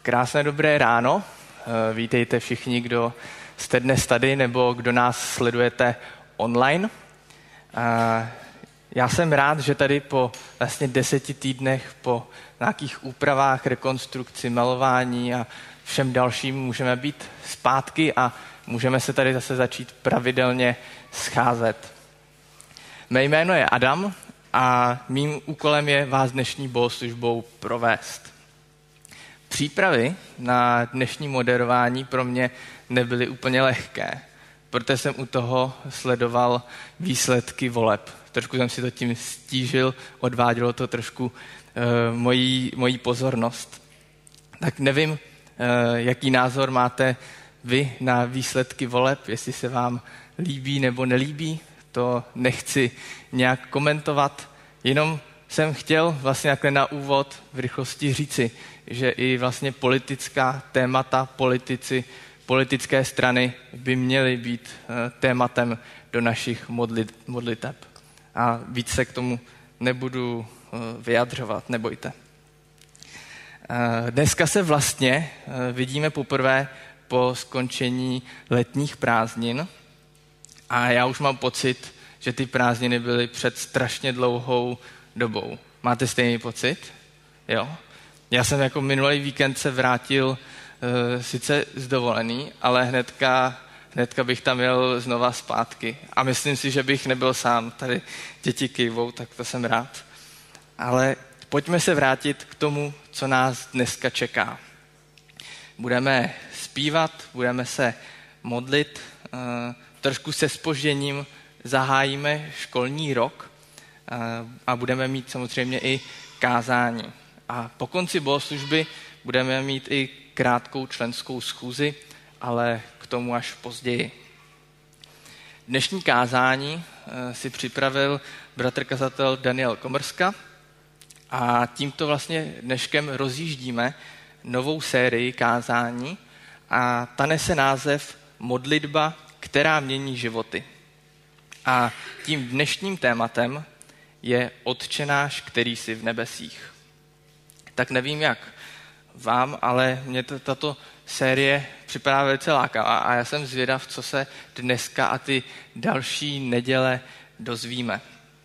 Krásné dobré ráno. Vítejte všichni, kdo jste dnes tady nebo kdo nás sledujete online. Já jsem rád, že tady po vlastně 10 týdnech, po nějakých úpravách, rekonstrukci, malování a všem dalším můžeme být zpátky a můžeme se tady zase začít pravidelně scházet. Mé jméno je Adam a mým úkolem je vás dnešní bohoslužbou provést. Přípravy na dnešní moderování pro mě nebyly úplně lehké, protože jsem u toho sledoval výsledky voleb. Trošku jsem si to tím stížil, odvádělo to trošku moji pozornost. Tak nevím, jaký názor máte vy na výsledky voleb, jestli se vám líbí nebo nelíbí, to nechci nějak komentovat, jenom jsem chtěl vlastně takhle na úvod v rychlosti říci, že i vlastně politická témata, politické strany by měly být tématem do našich modliteb. A víc se k tomu nebudu vyjadřovat, nebojte. Dneska se vlastně vidíme poprvé po skončení letních prázdnin a já už mám pocit, že ty prázdniny byly před strašně dlouhou dobou. Máte stejný pocit? Jo? Já jsem jako minulý víkend se vrátil sice z dovolený, ale hnedka bych tam jel znova zpátky. A myslím si, že bych nebyl sám. Tady děti kývou, tak to jsem rád. Ale pojďme se vrátit k tomu, co nás dneska čeká. Budeme zpívat, budeme se modlit, trošku se zpožděním zahájíme školní rok a budeme mít samozřejmě i kázání. A po konci bohoslužby budeme mít i krátkou členskou schůzi, ale k tomu až později. Dnešní kázání si připravil bratr kazatel Daniel Komrska a tímto vlastně dneškem rozjíždíme novou sérii kázání a ta nese název Modlitba, která mění životy. A tím dnešním tématem je Otče náš, který jsi v nebesích. Tak nevím jak vám, ale mě tato série připadá velice lákavá a já jsem zvědav, co se dneska a ty další neděle dozvíme.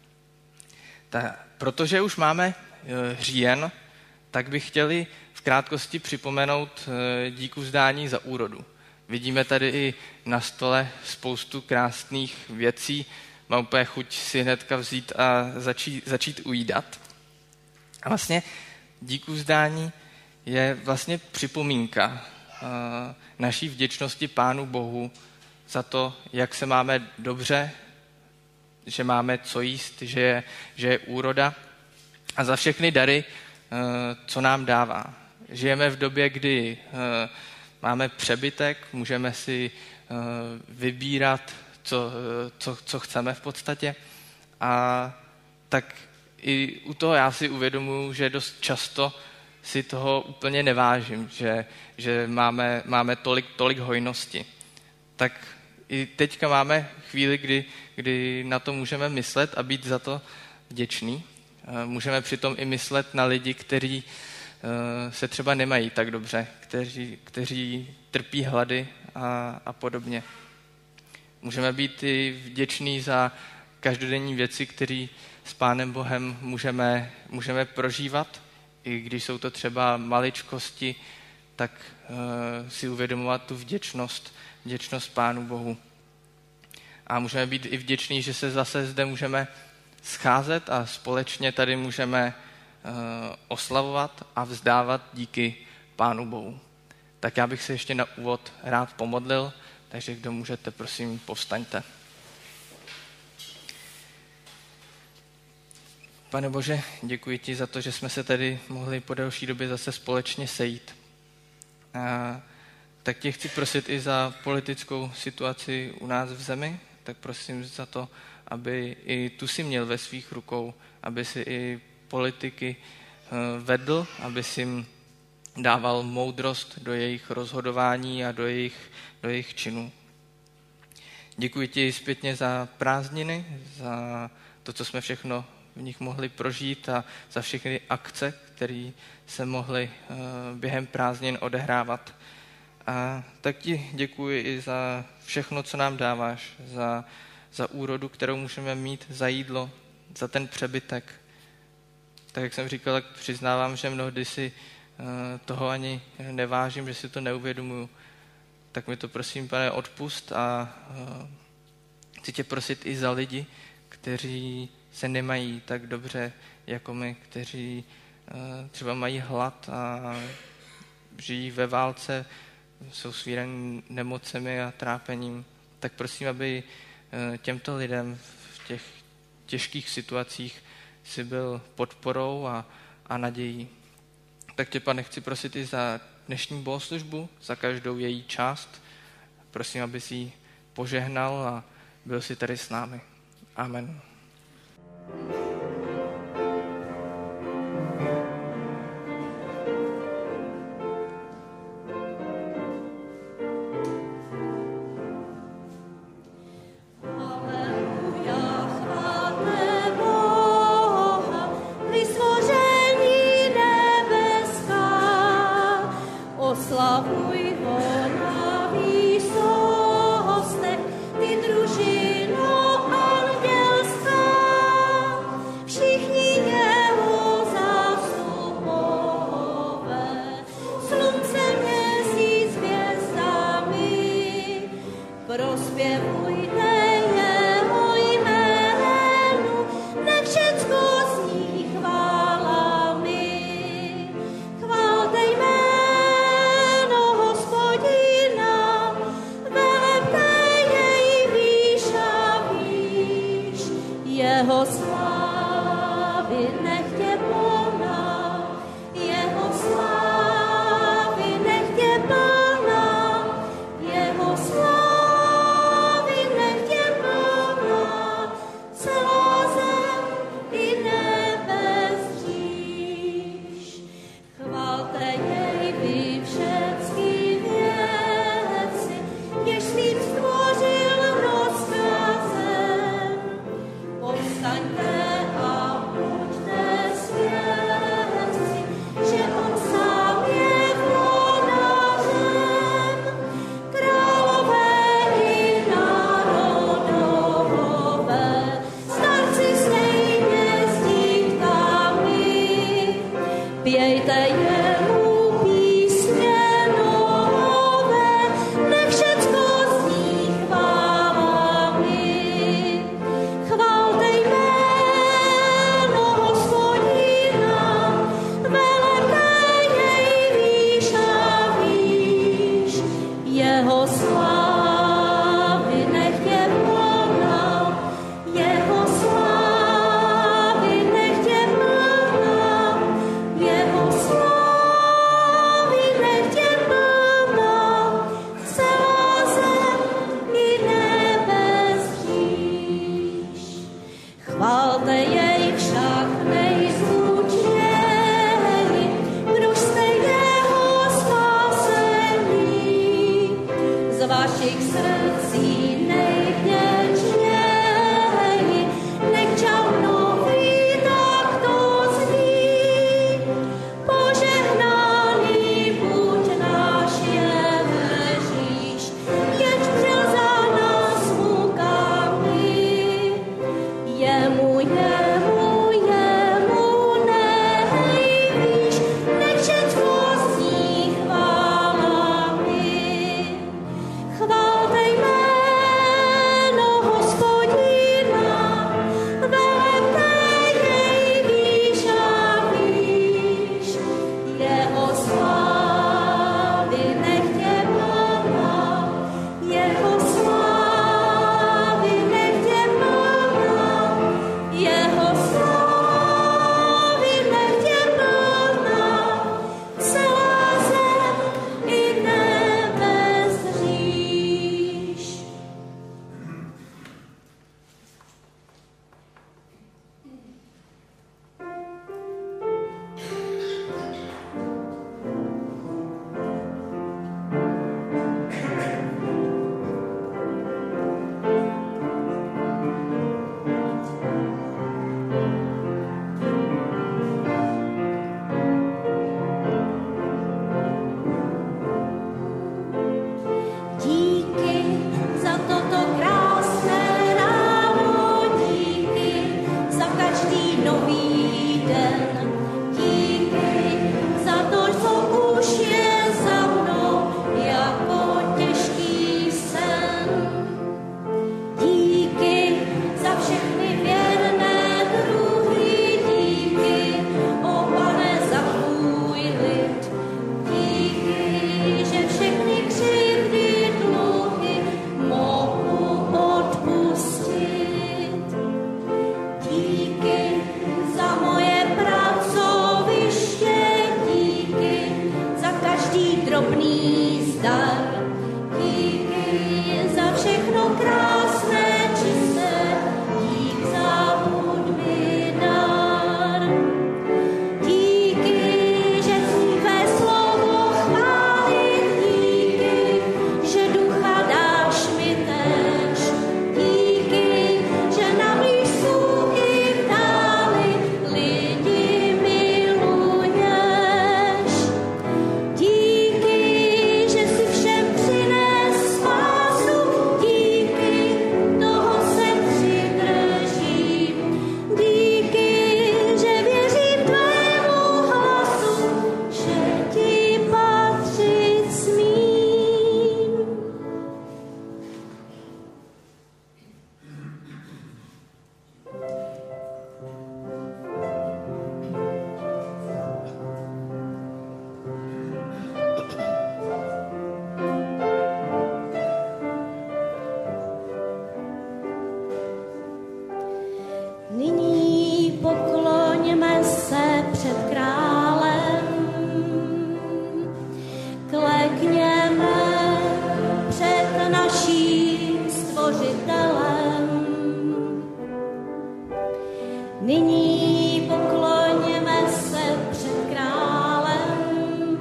Protože už máme říjen, tak bych chtěli v krátkosti připomenout díkuvzdání za úrodu. Vidíme tady i na stole spoustu krásných věcí. Mám úplně chuť si hnedka vzít a začít ujídat. A vlastně díkuvzdání je vlastně připomínka naší vděčnosti Pánu Bohu za to, jak se máme dobře, že máme co jíst, že je úroda a za všechny dary, co nám dává. Žijeme v době, kdy máme přebytek, můžeme si vybírat, co chceme v podstatě. A tak i u toho já si uvědomuji, že dost často si toho úplně nevážím, že máme tolik hojnosti. Tak i teďka máme chvíli, kdy na to můžeme myslet a být za to vděční. Můžeme přitom i myslet na lidi, kteří se třeba nemají tak dobře, kteří trpí hlady a podobně. Můžeme být i vděční za každodenní věci, které s Pánem Bohem můžeme prožívat, i když jsou to třeba maličkosti, tak si uvědomovat tu vděčnost Pánu Bohu. A můžeme být i vděční, že se zase zde můžeme scházet a společně tady můžeme oslavovat a vzdávat díky Pánu Bohu. Tak já bych se ještě na úvod rád pomodlil, takže kdo můžete, prosím, povstaňte. Pane Bože, děkuji ti za to, že jsme se tady mohli po delší době zase společně sejít. Tak tě chci prosit i za politickou situaci u nás v zemi, tak prosím za to, aby i tu si měl ve svých rukou, aby si i politiky vedl, aby si jim dával moudrost do jejich rozhodování a do jejich činů. Děkuji ti zpětně za prázdniny, za to, co jsme všechno v nich mohli prožít a za všechny akce, které se mohly během prázdnin odehrávat. A tak ti děkuji i za všechno, co nám dáváš, za úrodu, kterou můžeme mít, za jídlo, za ten přebytek. Tak jak jsem říkal, tak přiznávám, že mnohdy si toho ani nevážím, že si to neuvědomuju. Tak mi to prosím, Pane, odpust a chci tě prosit i za lidi, kteří se nemají tak dobře jako my, kteří třeba mají hlad a žijí ve válce, jsou svíraní nemocemi a trápením. Tak prosím, aby těmto lidem v těch těžkých situacích si byl podporou a nadějí. Tak tě, Pane, chci prosit i za dnešní bohoslužbu, za každou její část. Prosím, aby si ji požehnal a byl si tady s námi. Amen. Chválte jméno drobný zdar. Díky za všechno krásné, čisté, dík za hudby dar. Díky, že tvé slovo chválit, díky, že ducha dáš mi též. Díky, že na blízku i v dáli lidi miluješ. Díky, že si všem přines spásu, díky, toho se přidržím. Díky, že věřím tvému hlasu, že ti patřit smím. Nyní pokloňme se před králem, klekněme před naším stvořitelem. Nyní pokloňme se před králem,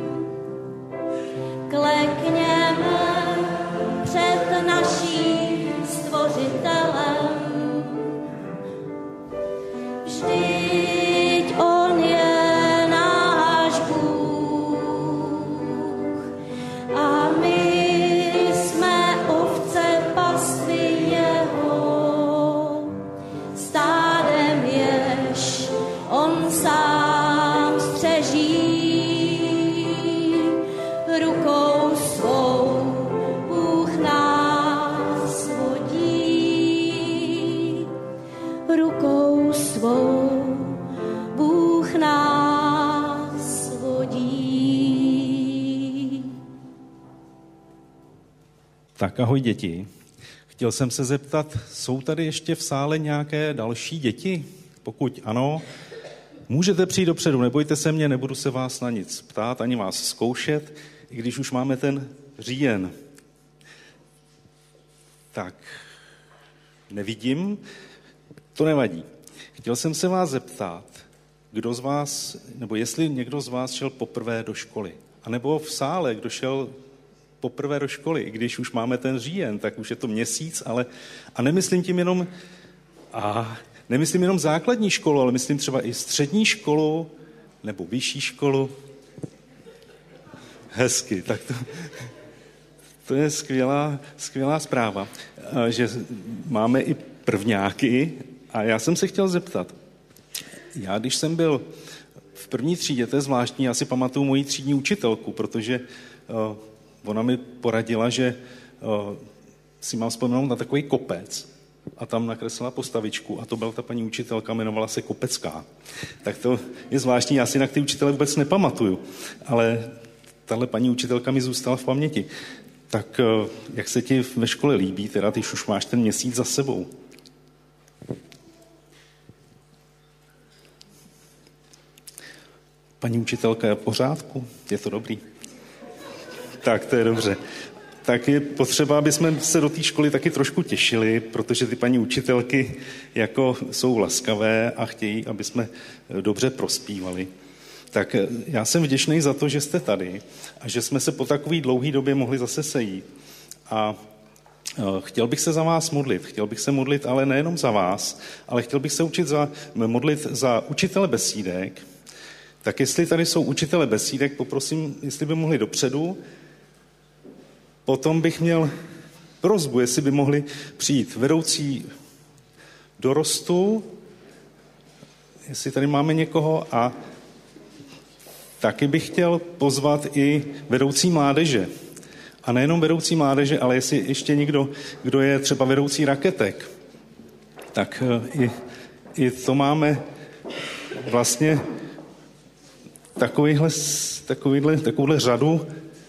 klekněme před naším stvořitelem. Vždyť on je náš Bůh a my jsme ovce pastvy jeho. Stádem jež on sám střeží, rukou svou Bůh nás vodí. Rukou svou Bůh nás vodí. Tak ahoj děti. Chtěl jsem se zeptat, jsou tady ještě v sále nějaké další děti? Pokud ano, můžete přijít dopředu, nebojte se mě, nebudu se vás na nic ptát, ani vás zkoušet, i když už máme ten říjen. Tak, nevidím, to nevadí. Chtěl jsem se vás zeptat, kdo z vás, nebo jestli někdo z vás šel poprvé do školy, anebo v sále, kdo šel poprvé do školy, i když už máme ten říjen, tak už je to měsíc, ale a nemyslím tím jenom nemyslím jenom základní školu, ale myslím třeba i střední školu nebo vyšší školu. Hezky, tak to je skvělá zpráva, že máme i prvňáky. A já jsem se chtěl zeptat, já když jsem byl v první třídě, to je zvláštní, já si pamatuju moji třídní učitelku, protože ona mi poradila, že si mám vzpomenout na takový kopec a tam nakreslila postavičku a to byla ta paní učitelka, jmenovala se Kopecká. Tak to je zvláštní, já si na ty učitele vůbec nepamatuju, ale tahle paní učitelka mi zůstala v paměti. Tak jak se ti ve škole líbí, teda ty už máš ten měsíc za sebou? Paní učitelka je v pořádku? Je to dobrý? Tak, to je dobře. Tak je potřeba, aby jsme se do té školy taky trošku těšili, protože ty paní učitelky jako jsou laskavé a chtějí, aby jsme dobře prospívali. Tak já jsem vděčný za to, že jste tady a že jsme se po takové dlouhé době mohli zase sejít. A chtěl bych se za vás modlit. Chtěl bych se modlit, ale nejenom za vás, ale chtěl bych se modlit za učitele besídek. Tak jestli tady jsou učitele besídek, poprosím, jestli by mohli dopředu. Potom bych měl prosbu, jestli by mohli přijít vedoucí dorostu, jestli tady máme někoho, a taky bych chtěl pozvat i vedoucí mládeže. A nejenom vedoucí mládeže, ale jestli ještě někdo, kdo je třeba vedoucí raketek, tak i to máme vlastně takovouhle řadu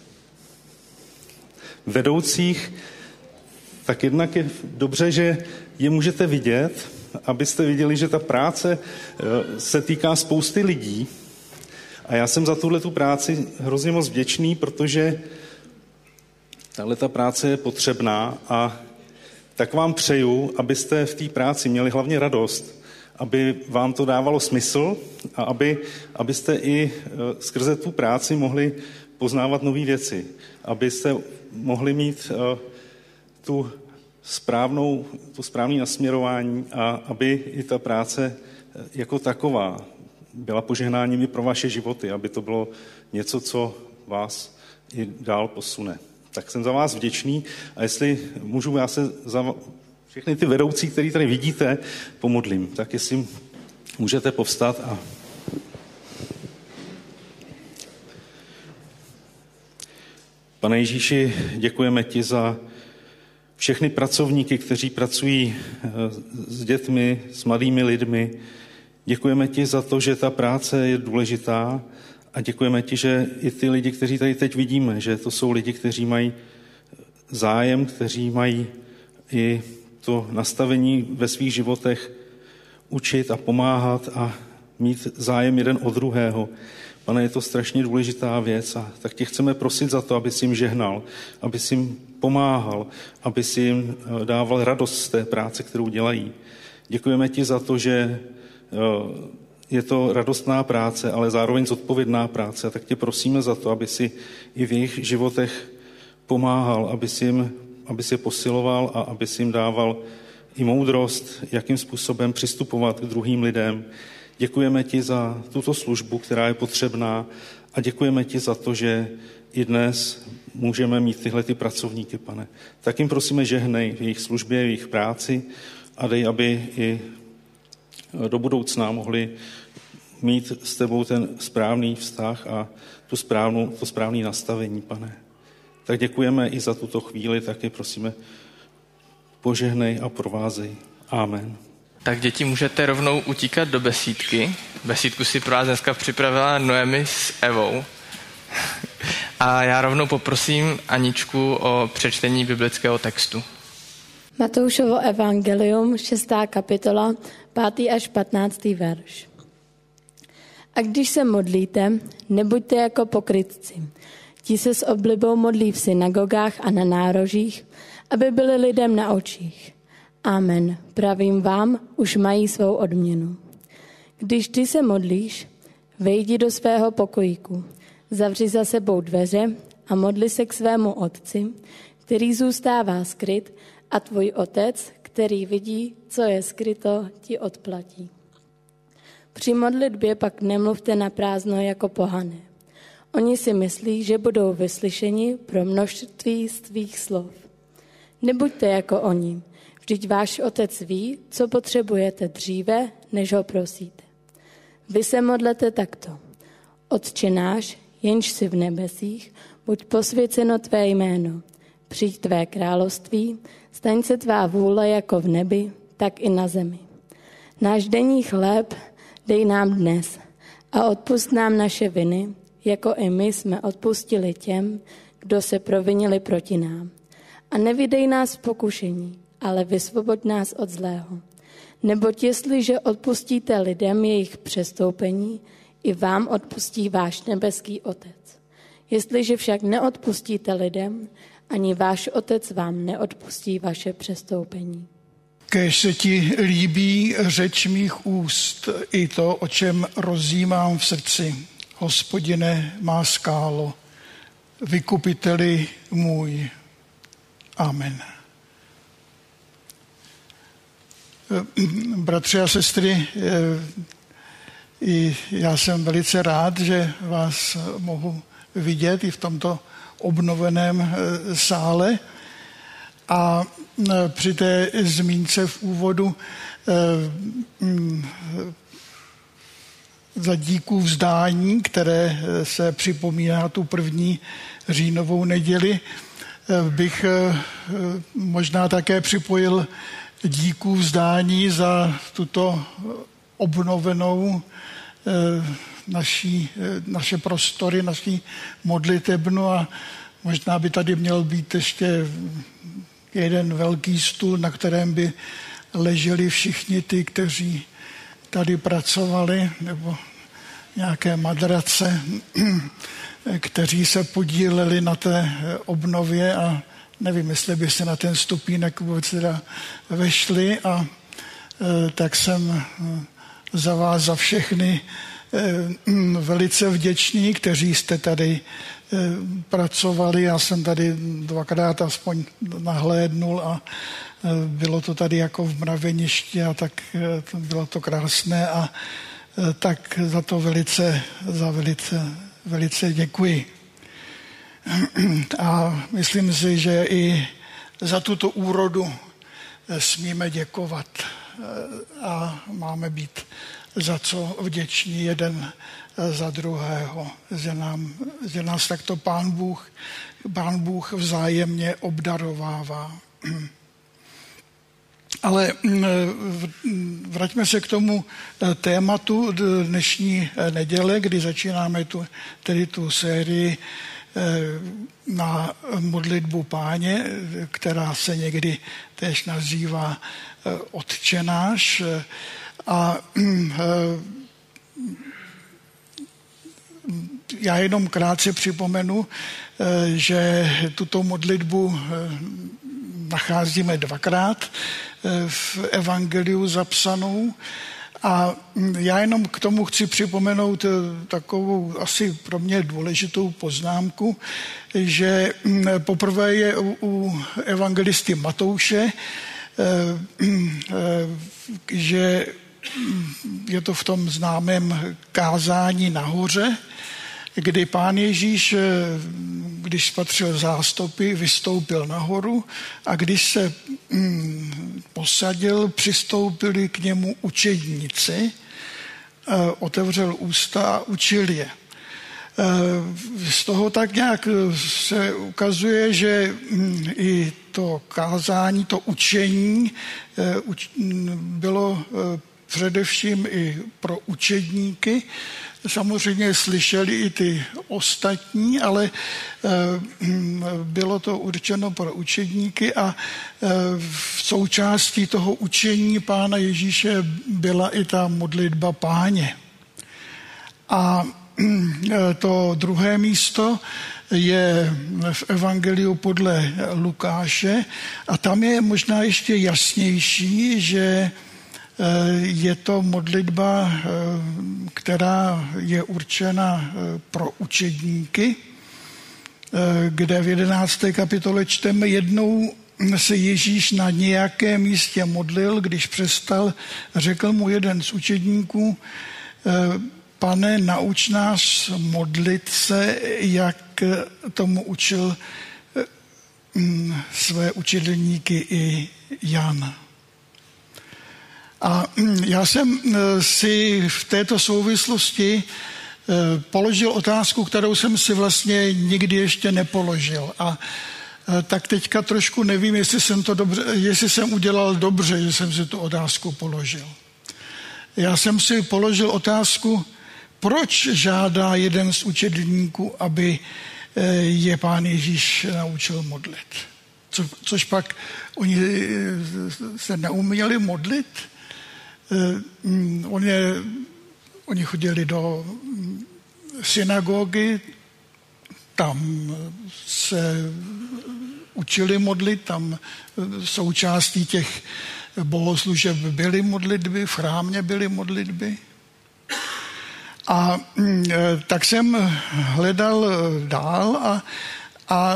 vedoucích, tak jednak je dobře, že je můžete vidět, abyste viděli, že ta práce se týká spousty lidí A já jsem za tuhletu práci hrozně moc vděčný, protože tahleta práce je potřebná a tak vám přeju, abyste v té práci měli hlavně radost, aby vám to dávalo smysl a abyste i skrze tu práci mohli poznávat nové věci, abyste mohli mít tu správné nasměrování a aby i ta práce jako taková byla požehnáním i pro vaše životy, aby to bylo něco, co vás i dál posune. Tak jsem za vás vděčný a jestli můžu, já se za všechny ty vedoucí, který tady vidíte, pomodlím. Tak jestli můžete povstat a Pane Ježíši, děkujeme ti za všechny pracovníky, kteří pracují s dětmi, s mladými lidmi. Děkujeme ti za to, že ta práce je důležitá a děkujeme ti, že i ty lidi, kteří tady teď vidíme, že to jsou lidi, kteří mají zájem, kteří mají i to nastavení ve svých životech učit a pomáhat a mít zájem jeden od druhého. Pane, je to strašně důležitá věc a tak tě chceme prosit za to, aby jsi jim žehnal, aby jsi jim pomáhal, aby jsi jim dával radost z té práce, kterou dělají. Děkujeme ti za to, že je to radostná práce, ale zároveň zodpovědná práce. A tak tě prosíme za to, aby si i v jejich životech pomáhal, aby si je posiloval a aby si jim dával i moudrost, jakým způsobem přistupovat k druhým lidem. Děkujeme ti za tuto službu, která je potřebná a děkujeme ti za to, že i dnes můžeme mít tyhle ty pracovníky, Pane. Tak jim prosíme žehnej v jejich službě, v jejich práci a dej, aby i do budoucna mohli mít s tebou ten správný vztah a to správné nastavení, Pane. Tak děkujeme i za tuto chvíli, taky prosíme požehnej a provázej. Amen. Tak děti, můžete rovnou utíkat do besídky. Besídku si pro vás dneska připravila Noemi s Evou. A já rovnou poprosím Aničku o přečtení biblického textu. Matoušovo evangelium, 6. kapitola, 5. až 15. verš. A když se modlíte, nebuďte jako pokrytci. Ti se s oblibou modlí v synagogách a na nárožích, aby byli lidem na očích. Amen. Pravím vám, už mají svou odměnu. Když ty se modlíš, vejdi do svého pokojíku, zavři za sebou dveře a modli se k svému otci, který zůstává skryt, a tvůj otec, který vidí, co je skryto, ti odplatí. Při modlitbě pak nemluvte na prázdno jako pohané. Oni si myslí, že budou vyslyšeni pro množství svých slov. Nebuďte jako oni. Vždyť váš otec ví, co potřebujete dříve, než ho prosíte. Vy se modlete takto. Otče náš, jenž jsi v nebesích, buď posvěceno tvé jméno. Přijď tvé království, staň se tvá vůle jako v nebi, tak i na zemi. Náš denní chléb dej nám dnes a odpusť nám naše viny, jako i my jsme odpustili těm, kdo se provinili proti nám. A nevydej nás v pokušení, ale vysvoboď nás od zlého. Neboť jestliže odpustíte lidem jejich přestoupení, i vám odpustí váš nebeský Otec. Jestliže však neodpustíte lidem, ani váš Otec vám neodpustí vaše přestoupení. Kéž se ti líbí řeč mých úst, i to, o čem rozjímám v srdci. Hospodine, má skálo, vykupiteli můj. Amen. Bratři a sestry, i já jsem velice rád, že vás mohu vidět i v tomto obnoveném sále. A při té zmínce v úvodu za díků vzdání, které se připomíná tu první říjnovou neděli, bych možná také připojil díků vzdání za tuto obnovenou naše prostory, naší modlitebnu a možná by tady měl být ještě jeden velký stůl, na kterém by leželi všichni ty, kteří tady pracovali nebo nějaké madrace, kteří se podíleli na té obnově a nevím, jestli by se na ten stupínek vůbec teda vešli, a tak jsem za vás, za všechny velice vděčný, kteří jste tady pracovali. Já jsem tady 2krát aspoň nahlédnul a bylo to tady jako v mraveništi, a tak bylo to krásné, a tak za to velice děkuji. A myslím si, že i za tuto úrodu smíme děkovat a máme být za co vděční jeden za druhého, že nás takto Pán Bůh vzájemně obdarovává. Ale vraťme se k tomu tématu dnešní neděle, kdy začínáme tu sérii na modlitbu Páně, která se někdy též nazývá Otčenáš. A já jenom krátce připomenu, že tuto modlitbu nacházíme 2krát v evangeliu zapsanou. A já jenom k tomu chci připomenout takovou asi pro mě důležitou poznámku, že poprvé je u evangelisty Matouše, že je to v tom známém kázání nahoře, kdy Pán Ježíš, když spatřil zástupy, vystoupil nahoru, a když se posadil, přistoupili k němu učedníci, otevřel ústa a učil je. Z toho tak nějak se ukazuje, že i to kázání, to učení bylo především i pro učedníky. Samozřejmě slyšeli i ty ostatní, ale bylo to určeno pro učedníky, a v součástí toho učení Pána Ježíše byla i ta modlitba Páně. A to druhé místo je v evangeliu podle Lukáše, a tam je možná ještě jasnější, že je to modlitba, která je určena pro učedníky, kde v 11. kapitole čteme: jednou se Ježíš na nějakém místě modlil, když přestal, řekl mu jeden z učedníků: Pane, nauč nás modlit se, jak tomu učil své učedníky i Jan. A já jsem si v této souvislosti položil otázku, kterou jsem si vlastně nikdy ještě nepoložil. A tak teďka trošku nevím, jestli jsem udělal dobře, že jsem si tu otázku položil. Já jsem si položil otázku, proč žádá jeden z učedníků, aby je Pán Ježíš naučil modlit. Což pak oni se neuměli modlit. Oni chodili do synagogy, tam se učili modlit, tam součástí těch bohoslužeb byly modlitby, v chrámě byly modlitby. A tak jsem hledal dál a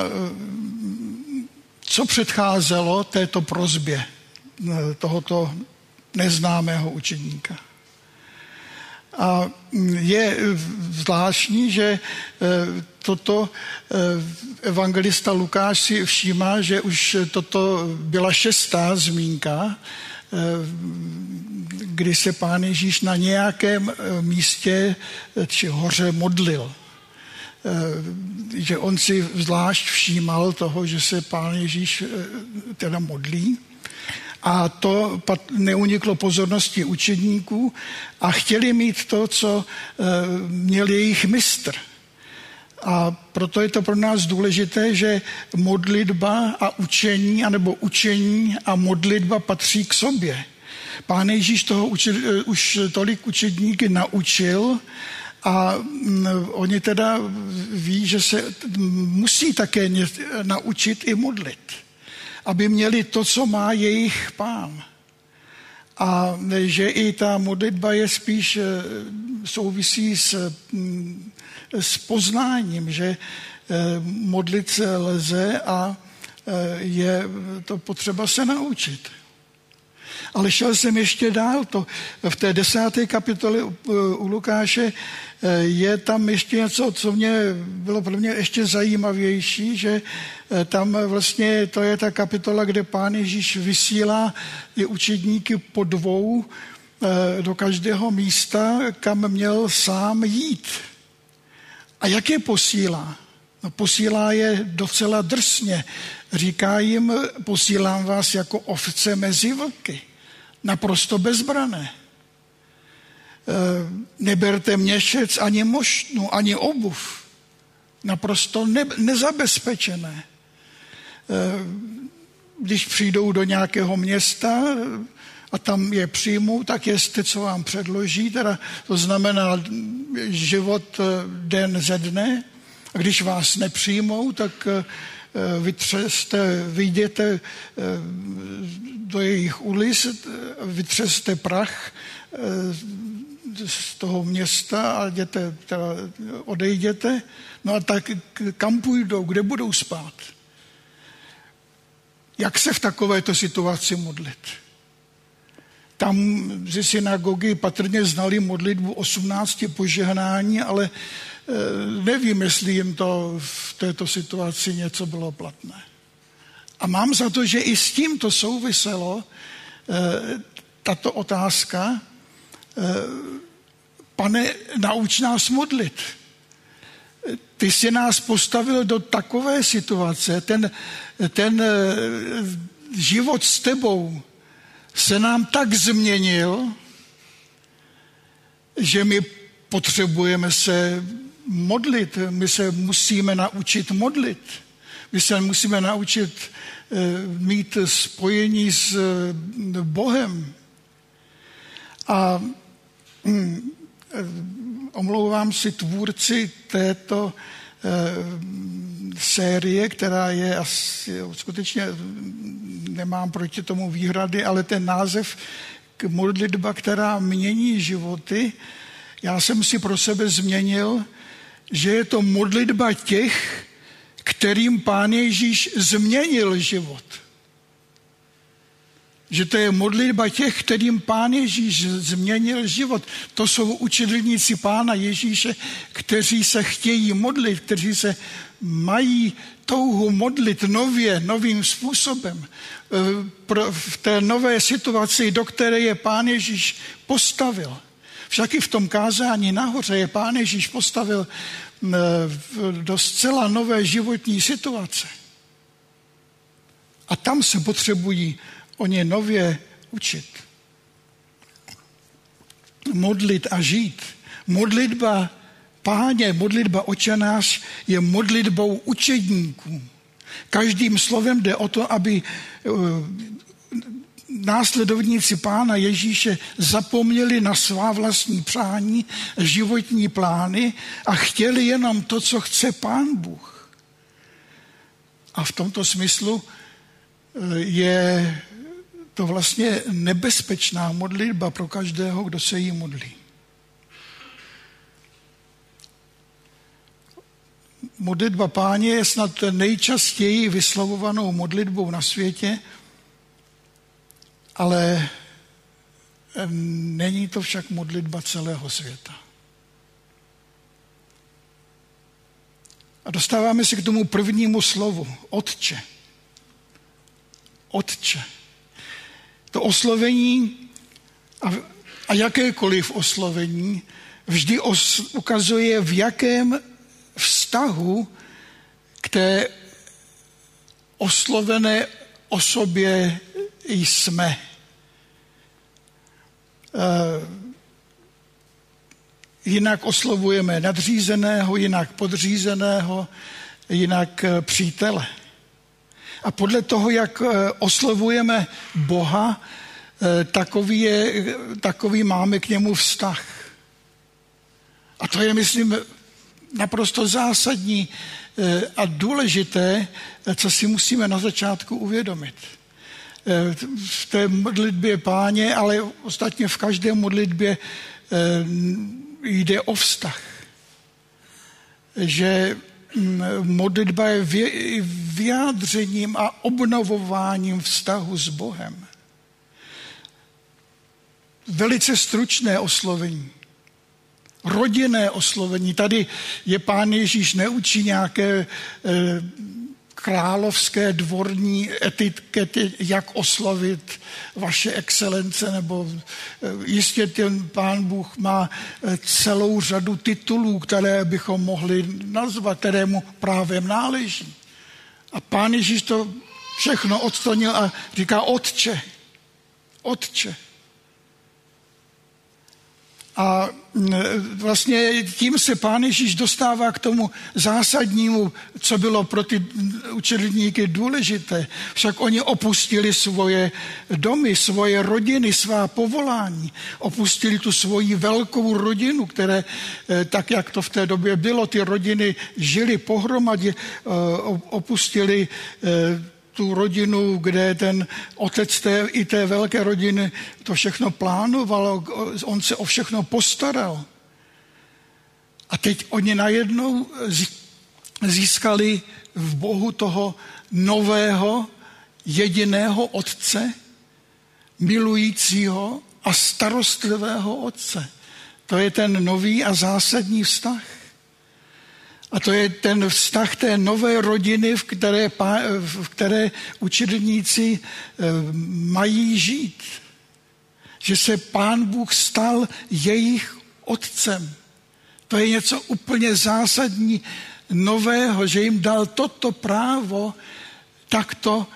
co předcházelo této prosbě tohoto neznámého učedníka. A je zvláštní, že toto evangelista Lukáš si všímá, že už toto byla 6. zmínka, kdy se Pán Ježíš na nějakém místě či hoře modlil. Že on si zvlášť všímal toho, že se Pán Ježíš teda modlí. A to neuniklo pozornosti učedníků a chtěli mít to, co měl jejich mistr. A proto je to pro nás důležité, že modlitba a učení, anebo učení a modlitba patří k sobě. Pán Ježíš toho už tolik učedníky naučil A oni teda ví, že se musí také naučit i modlit, aby měli to, co má jejich Pán. A že i ta modlitba je spíš souvisí s poznáním, že modlit se lze a je to potřeba se naučit. Ale šel jsem ještě dál. V té 10. kapitole u Lukáše je tam ještě něco, co bylo pro mě ještě zajímavější, že tam vlastně to je ta kapitola, kde Pán Ježíš vysílá i učedníky po dvou do každého místa, kam měl sám jít. A jak je posílá? No, posílá je docela drsně. Říká jim, posílám vás jako ovce mezi vlky. Naprosto bezbrané. Neberte měšec ani moštnu, ani obuv. Naprosto nezabezpečené. Když přijdou do nějakého města a tam je přijmou, tak jeste, co vám předloží. Teda to znamená život den ze dne. A když vás nepřijmou, tak vyjděte do jejich ulic, vytřeste prach z toho města a odejděte. No a tak kam půjdou, kde budou spát? Jak se v takovéto situaci modlit? Tam ze synagogy patrně znali modlitbu 18 požehnání, ale nevím, jestli jim to v této situaci něco bylo platné. A mám za to, že i s tím to souviselo, tato otázka, Pane, nauč nás modlit. Ty jsi nás postavil do takové situace, ten život s tebou se nám tak změnil, že my potřebujeme se modlit, my se musíme naučit modlit, my se musíme naučit mít spojení s Bohem. A omlouvám si tvůrci této série, která je asi, skutečně nemám proti tomu výhrady, ale ten název modlitba, která mění životy, já jsem si pro sebe změnil, že je to modlitba těch, kterým Pán Ježíš změnil život. Že to je modlitba těch, kterým Pán Ježíš změnil život. To jsou učedlníci Pána Ježíše, kteří se chtějí modlit, kteří se mají touhu modlit novým způsobem. V té nové situaci, do které je Pán Ježíš postavil. Však i v tom kázání nahoře je Pán Ježíš postavil do zcela nové životní situace. A tam se potřebují o ně nově učit. Modlit a žít. Modlitba Páně, modlitba Otče náš je modlitbou učedníků. Každým slovem jde o to, aby následovníci Pána Ježíše zapomněli na svá vlastní přání, životní plány a chtěli jenom to, co chce Pán Bůh. A v tomto smyslu je to vlastně nebezpečná modlitba pro každého, kdo se jí modlí. Modlitba Páně je snad nejčastěji vyslovovanou modlitbou na světě, ale není to však modlitba celého světa. A dostáváme se k tomu prvnímu slovu, Otče. Otče. To oslovení a jakékoliv oslovení vždy ukazuje, v jakém vztahu k té oslovené osobě jsme. Jinak oslovujeme nadřízeného, jinak podřízeného, jinak přítele. A podle toho, jak oslovujeme Boha, takový máme k němu vztah. A to je, myslím, naprosto zásadní a důležité, co si musíme na začátku uvědomit. V té modlitbě Páně, ale ostatně v každé modlitbě jde o vztah. Že modlitba je vyjádřením a obnovováním vztahu s Bohem. Velice stručné oslovení. Rodinné oslovení. Tady je Pán Ježíš neučí nějaké královské dvorní etikety, jak oslovit vaše excelence, nebo jistě ten Pán Bůh má celou řadu titulů, které bychom mohli nazvat, které mu právem náleží. A Pán Ježíš to všechno odstranil a říká Otče. Otče. A vlastně tím se Pán Ježíš dostává k tomu zásadnímu, co bylo pro ty učedníky důležité. Však oni opustili svoje domy, svoje rodiny, svá povolání. Opustili tu svoji velkou rodinu, které, tak jak to v té době bylo, ty rodiny žily pohromadě, opustili tu rodinu, kde ten otec i té velké rodiny to všechno plánoval, on se o všechno postaral. A teď oni najednou získali v Bohu toho nového, jediného otce, milujícího a starostlivého otce. To je ten nový a zásadní vztah. A to je ten vztah té nové rodiny, v které učedníci mají žít. Že se Pán Bůh stal jejich otcem. To je něco úplně zásadní nového, že jim dal toto právo takto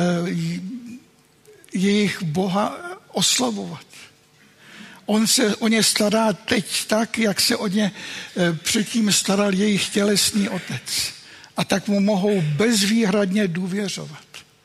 jejich Boha oslavovat. On se o ně stará teď tak, jak se o ně předtím staral jejich tělesný otec. A tak mu mohou bezvýhradně důvěřovat.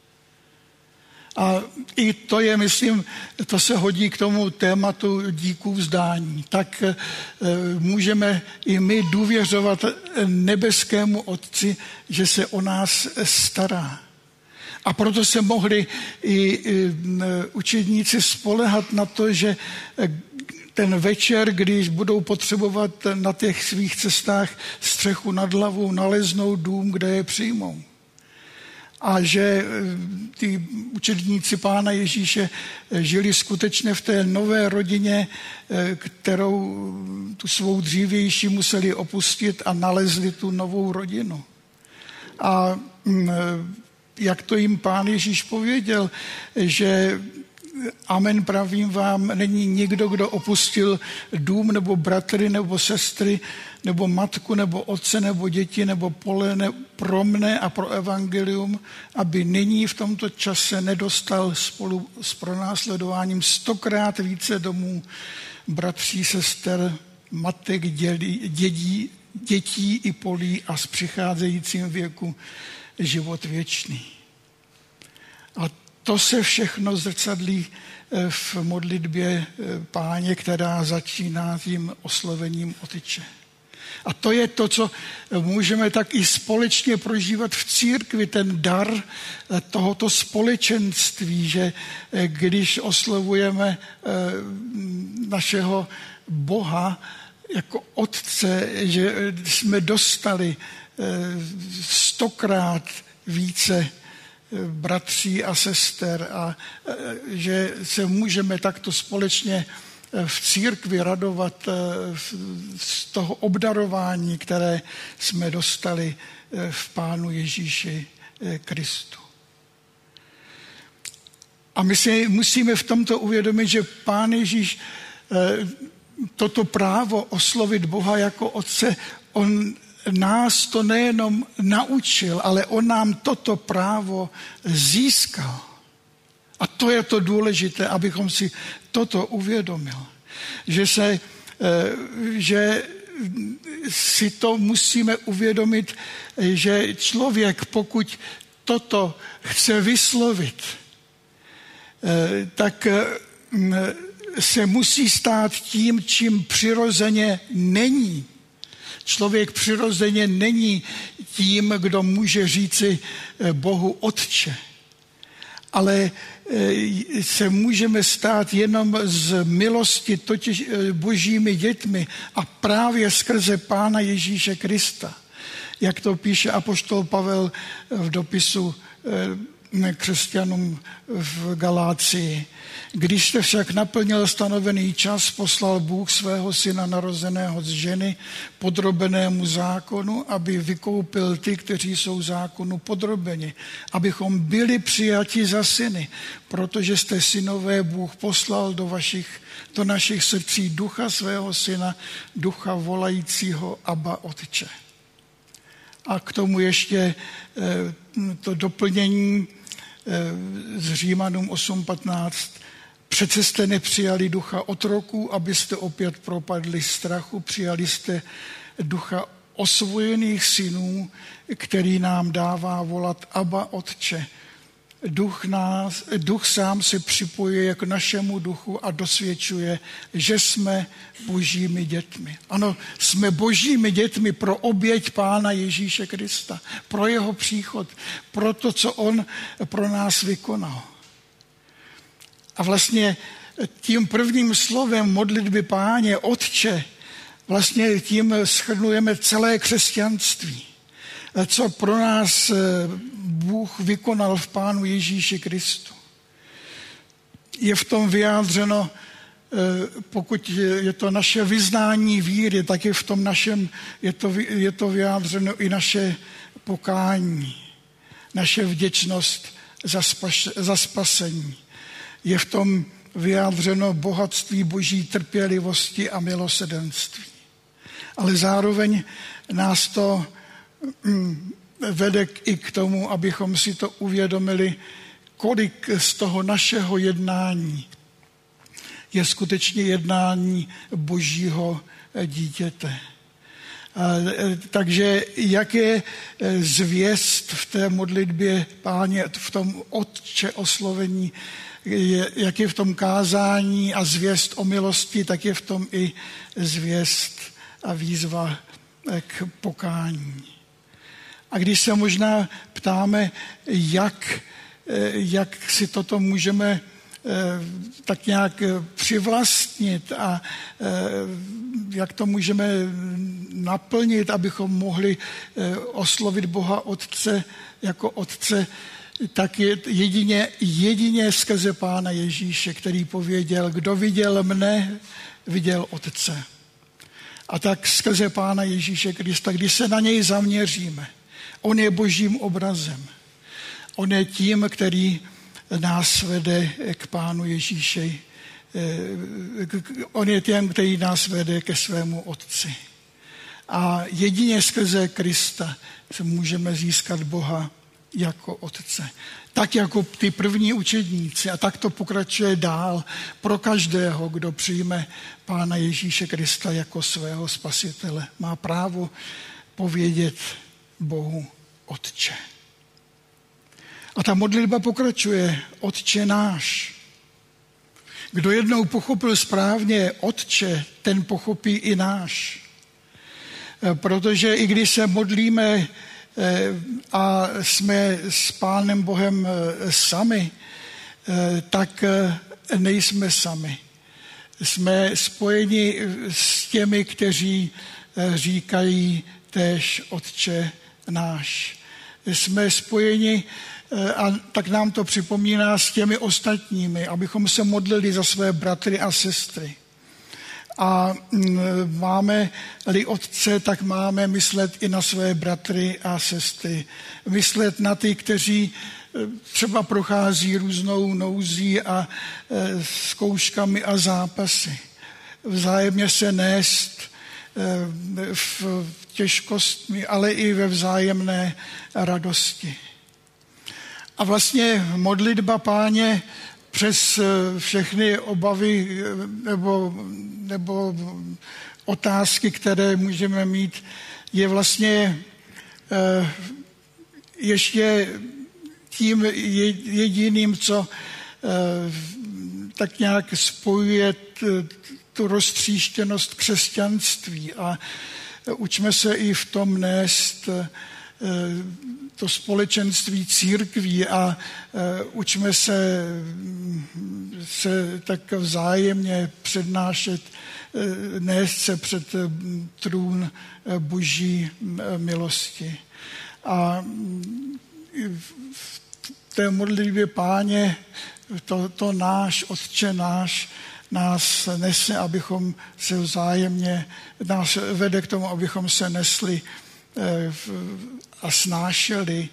A i to je, myslím, to se hodí k tomu tématu díků vzdání. Tak můžeme i my důvěřovat nebeskému Otci, že se o nás stará. A proto se mohli i učedníci spoléhat na to, že ten večer, když budou potřebovat na těch svých cestách střechu nad hlavou, naleznou dům, kde je přijmou. A že ty učedníci Pána Ježíše žili skutečně v té nové rodině, kterou tu svou dřívější museli opustit a nalezli tu novou rodinu. A jak to jim Pán Ježíš pověděl, že amen pravím vám, není nikdo, kdo opustil dům nebo bratry nebo sestry nebo matku nebo otce nebo děti nebo pole pro mne a pro evangelium, aby nyní v tomto čase nedostal spolu s pronásledováním 100krát více domů, bratří, sester, matek, dětí i polí a s přicházejícím věku život věčný. A to se všechno zrcadlí v modlitbě Páně, která začíná tím oslovením Otče. A to je to, co můžeme tak i společně prožívat v církvi, ten dar tohoto společenství, že když oslovujeme našeho Boha jako Otce, že jsme dostali 100krát více bratří a sester a že se můžeme takto společně v církvi radovat z toho obdarování, které jsme dostali v Pánu Ježíši Kristu. A my si musíme v tomto uvědomit, že Pán Ježíš toto právo oslovit Boha jako Otce, on nás to nejenom naučil, ale on nám toto právo získal. A to je to důležité, abychom si toto uvědomili. Že si to musíme uvědomit, že člověk, pokud toto chce vyslovit, tak se musí stát tím, čím přirozeně není. Člověk přirozeně není tím, kdo může říci Bohu Otče. Ale se můžeme stát jenom z milosti, totiž božími dětmi a právě skrze Pána Ježíše Krista. Jak to píše apoštol Pavel v dopisu křesťanům v Galácii. Když jste však naplnil stanovený čas, poslal Bůh svého syna narozeného z ženy, podrobenému zákonu, aby vykoupil ty, kteří jsou zákonu podrobeni, abychom byli přijati za syny, protože jste synové, Bůh poslal do našich srdcí ducha svého syna, ducha volajícího Abba, Otče. A k tomu ještě to doplnění z Římanům 8:15. Přece jste nepřijali ducha otroků, abyste opět propadli strachu, přijali jste ducha osvojených synů, který nám dává volat Abba, Otče. Duch sám se připojuje k našemu duchu a dosvědčuje, že jsme božími dětmi. Ano, jsme božími dětmi pro oběť Pána Ježíše Krista, pro jeho příchod, pro to, co on pro nás vykonal. A vlastně tím prvním slovem modlitby Páně, Otče, vlastně tím shrnujeme celé křesťanství. Co pro nás Bůh vykonal v Pánu Ježíši Kristu. Je v tom vyjádřeno, pokud je to naše vyznání víry, tak je v tom našem, je to vyjádřeno i naše pokání, naše vděčnost za spasení. Je v tom vyjádřeno bohatství boží trpělivosti a milosrdenství. Ale zároveň nás to vede i k tomu, abychom si to uvědomili, kolik z toho našeho jednání je skutečně jednání božího dítěte. Takže jak je zvěst v té modlitbě Páně, v tom Otče oslovení, jak je v tom kázání a zvěst o milosti, tak je v tom i zvěst a výzva k pokání. A když se možná ptáme, jak si toto můžeme tak nějak přivlastnit a jak to můžeme naplnit, abychom mohli oslovit Boha Otce jako Otce, tak je jedině skrze Pána Ježíše, který pověděl, kdo viděl mne, viděl Otce. A tak skrze Pána Ježíše Krista, když se na něj zaměříme, on je božím obrazem. On je tím, který nás vede k Pánu Ježíši. On je tím, který nás vede ke svému Otci. A jedině skrze Krista můžeme získat Boha jako Otce. Tak jako ty první učedníci. A tak to pokračuje dál pro každého, kdo přijme Pána Ježíše Krista jako svého spasitele. Má právo povědět Bohu Otče. A ta modlitba pokračuje, Otče náš. Kdo jednou pochopil správně Otče, ten pochopí i náš. Protože i když se modlíme a jsme s Pánem Bohem sami, tak nejsme sami. Jsme spojeni s těmi, kteří říkají též Otče náš. Jsme spojeni a tak nám to připomíná s těmi ostatními, abychom se modlili za své bratry a sestry. A máme-li Otce, tak máme myslet i na své bratry a sestry. Myslet na ty, kteří třeba prochází různou nouzí a zkouškami a zápasy. Vzájemně se nést v těžkostmi, ale i ve vzájemné radosti. A vlastně modlitba Páně přes všechny obavy nebo otázky, které můžeme mít, je vlastně ještě tím jediným, co tak nějak spojuje tu roztříštěnost křesťanství a Učme se i v tom nést to společenství církví a učme se tak vzájemně přednášet, nést se před trůn Boží milosti. A v té modlitbě Páně to náš, Otče náš, nás nese, abychom se vzájemně, nás vede k tomu, abychom se nesli a snášeli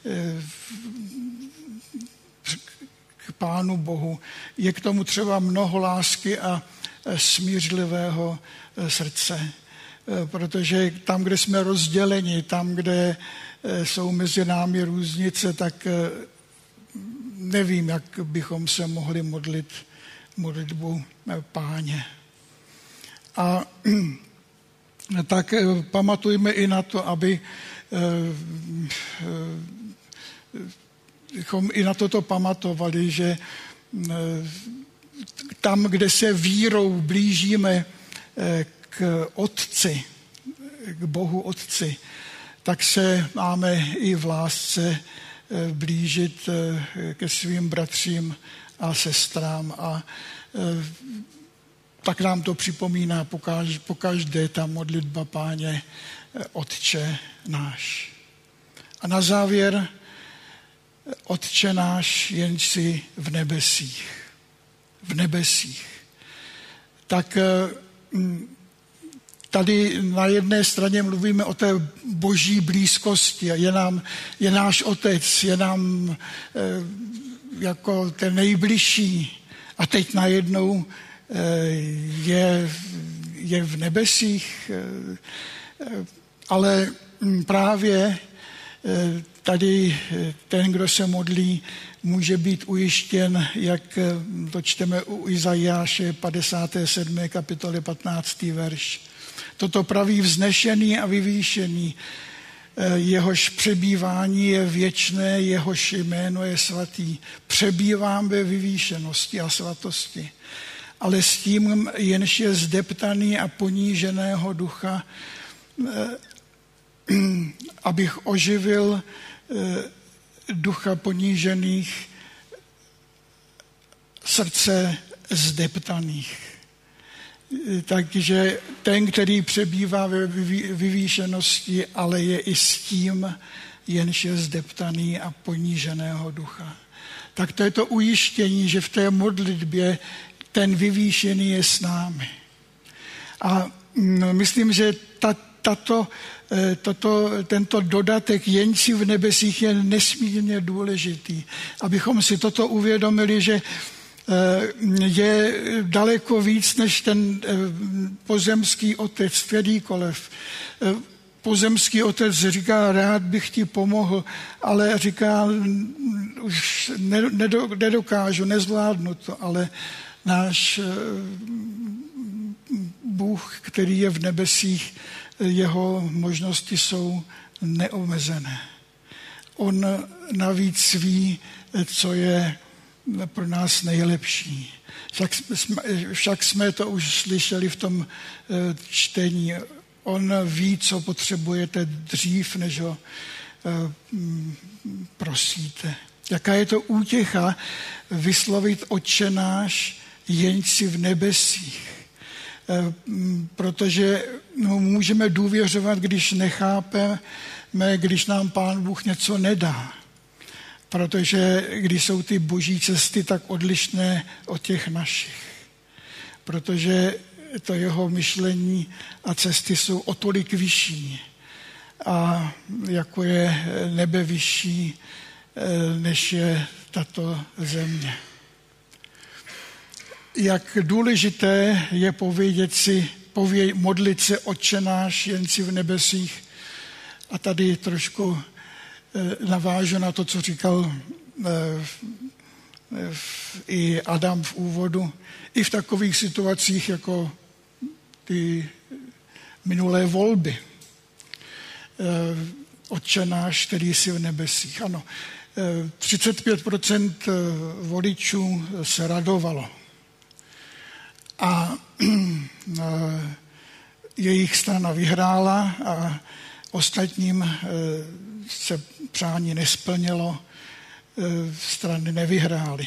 k Pánu Bohu. Je k tomu třeba mnoho lásky a smířlivého srdce, protože tam, kde jsme rozděleni, tam, kde jsou mezi námi různice, tak nevím, jak bychom se mohli modlit modlitbu Páně. A tak pamatujme i na to, aby i na toto pamatovali, že tam, kde se vírou blížíme k Otci, k Bohu Otci, tak se máme i v lásce blížit ke svým bratřím a sestrám. A tak nám to připomíná pokaždé ta modlitba Páně Otče náš. A na závěr Otče náš, jenž jsi v nebesích. V nebesích. Tak tady na jedné straně mluvíme o té boží blízkosti. Je náš Otec, je nám jako ten nejbližší. A teď najednou je v nebesích. Ale právě tady ten, kdo se modlí, může být ujištěn, jak to čteme u Izajáše 57. kapitoly 15. verš. Toto praví vznešený a vyvýšený, jehož přebývání je věčné, jehož jméno je svatý. Přebývám ve vyvýšenosti a svatosti. Ale s tím, jenž je zdeptaný a poníženého ducha, abych oživil ducha ponížených, srdce zdeptaných. Takže ten, který přebývá ve vyvýšenosti, ale je i s tím, jenž je zdeptaný a poníženého ducha. Tak to je to ujištění, že v té modlitbě ten vyvýšený je s námi. A myslím, že tento dodatek jenž jsi v nebesích je nesmírně důležitý. Abychom si toto uvědomili, že je daleko víc než ten pozemský otec, kterýkoliv. Pozemský otec říká, rád bych ti pomohl, ale říká, už nedokážu, nezvládnu to, ale náš Bůh, který je v nebesích, jeho možnosti jsou neomezené. On navíc ví, co je pro nás nejlepší. Však jsme to už slyšeli v tom čtení. On ví, co potřebujete dřív, než ho prosíte. Jaká je to útěcha vyslovit Otče náš, jenž jsi v nebesích. Protože můžeme důvěřovat, když nechápeme, když nám Pán Bůh něco nedá. Protože když jsou ty boží cesty tak odlišné od těch našich. Protože to jeho myšlení a cesty jsou o tolik vyšší. A jako je nebe vyšší, než je tato země. Jak důležité je modlit se Otče náš, jenž jsi v nebesích. A tady trošku navážu na to, co říkal i Adam v úvodu. I v takových situacích, jako ty minulé volby. Otče náš, který jsi v nebesích. Ano, 35% voličů se radovalo. A jejich strana vyhrála a ostatním se přání nesplnilo, strany nevyhrály.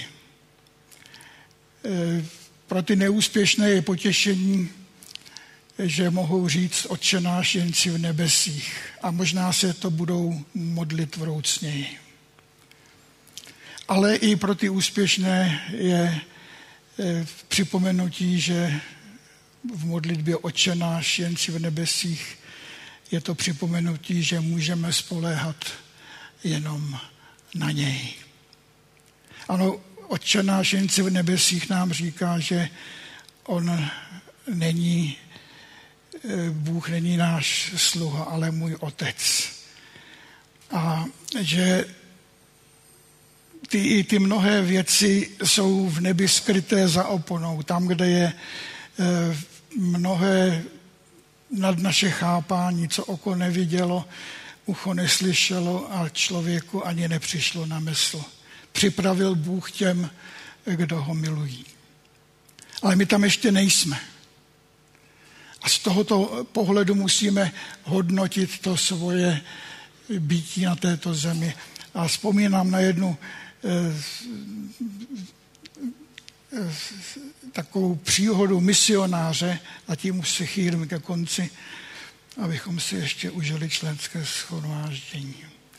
Pro ty neúspěšné je potěšení, že mohou říct Otče náš jen si v nebesích a možná se to budou modlit vroucněji. Ale i pro ty úspěšné je připomenutí, že v modlitbě Otče náš jen si v nebesích je to připomenutí, že můžeme spoléhat jenom na něj. Ano, Otče náš jen si v nebesích nám říká, že Bůh není náš sluha, ale můj otec. A že ty mnohé věci jsou v nebi skryté za oponou. Tam, kde je mnohé nad naše chápání, co oko nevidělo, ucho neslyšelo a člověku ani nepřišlo na mysl. Připravil Bůh těm, kdo ho milují. Ale my tam ještě nejsme. A z tohoto pohledu musíme hodnotit to svoje bytí na této zemi. A vzpomínám na jednu takovou příhodu misionáře, a tím už se chýlím ke konci, abychom si ještě užili členské shromáždění.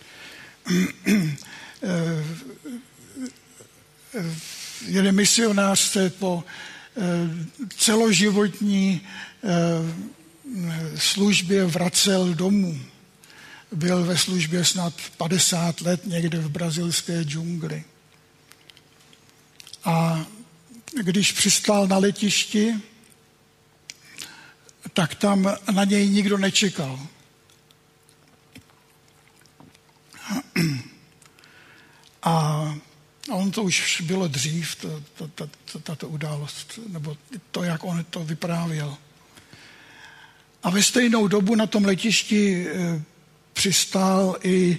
Jeden misionář se po celoživotní službě vracel domů. Byl ve službě snad 50 let někde v brazilské džungli. A když přistál na letišti, tak tam na něj nikdo nečekal. A on to už bylo dřív, tato událost, nebo to, jak on to vyprávěl. A ve stejnou dobu na tom letišti přistál i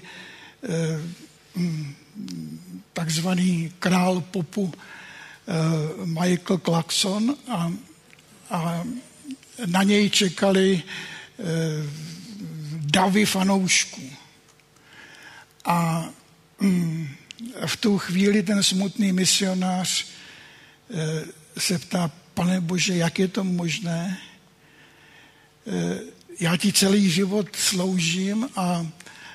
takzvaný král popu Michael Clarkson a na něj čekali davy fanoušků. A v tu chvíli ten smutný misionář se ptá, Pane Bože, jak je to možné? Já ti celý život sloužím a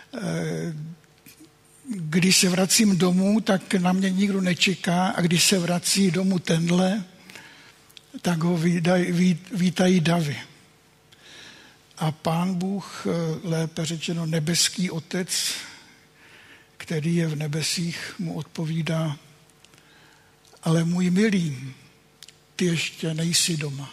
když se vracím domů, tak na mě nikdo nečeká a když se vrací domů tenhle, tak ho vítají davy. A Pán Bůh, lépe řečeno nebeský Otec, který je v nebesích, mu odpovídá, ale můj milý, ty ještě nejsi doma.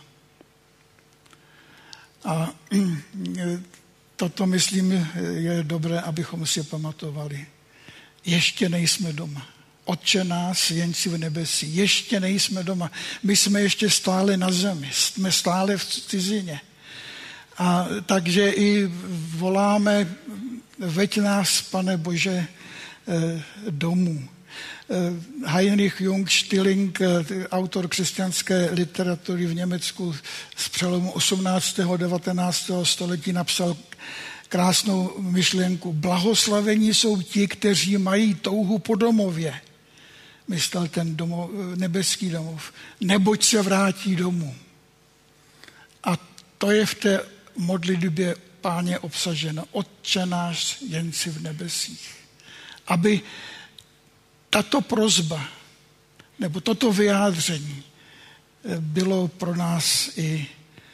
A toto, myslím, je dobré, abychom si pamatovali. Ještě nejsme doma. Otče nás, jen si v nebesí. Ještě nejsme doma. My jsme ještě stále na zemi. Jsme stále v cizině. A takže i voláme, veď nás, Pane Bože, domů. Heinrich Jung Stilling, autor křesťanské literatury v Německu z přelomu 18. a 19. století, napsal krásnou myšlenku. Blahoslavení jsou ti, kteří mají touhu po domově. Myslel ten nebeský domov. Neboť se vrátí domů. A to je v té modlitbě Páně obsaženo. Otče náš, jen si v nebesích. Aby tato prosba nebo toto vyjádření bylo pro nás i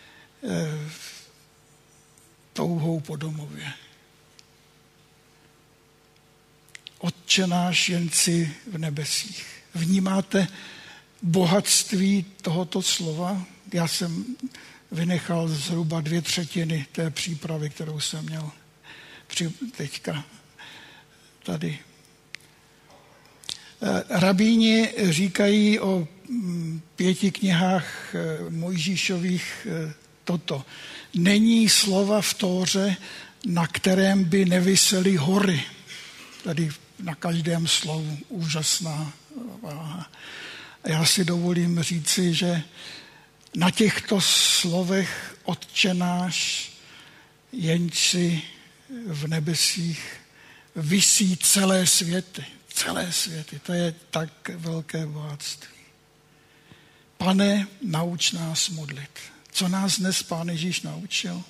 touhou po domově. Otče náš, jen si v nebesích. Vnímáte bohatství tohoto slova? Já jsem vynechal zhruba 2/3 té přípravy, kterou jsem měl teďka tady. Rabíni říkají o 5 knihách Mojžíšových toto. Není slova v Tóře, na kterém by nevisely hory. Tady na každém slovu úžasná váha. A já si dovolím říci, že Na těchto slovech Otče náš, jenž si v nebesích, visí celé světy. Celé světy, to je tak velké bohatství. Pane, nauč nás modlit. Co nás dnes Pán Ježíš naučil?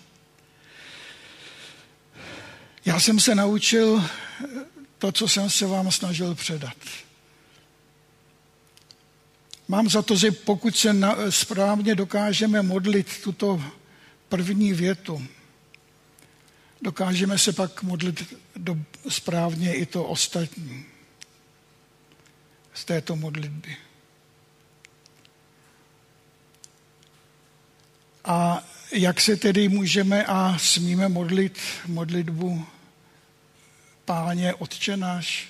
Já jsem se naučil to, co jsem se vám snažil předat. Mám za to, že pokud se správně dokážeme modlit tuto první větu, dokážeme se pak modlit správně i to ostatní z této modlitby. A jak se tedy můžeme a smíme modlit modlitbu Páně Otče náš?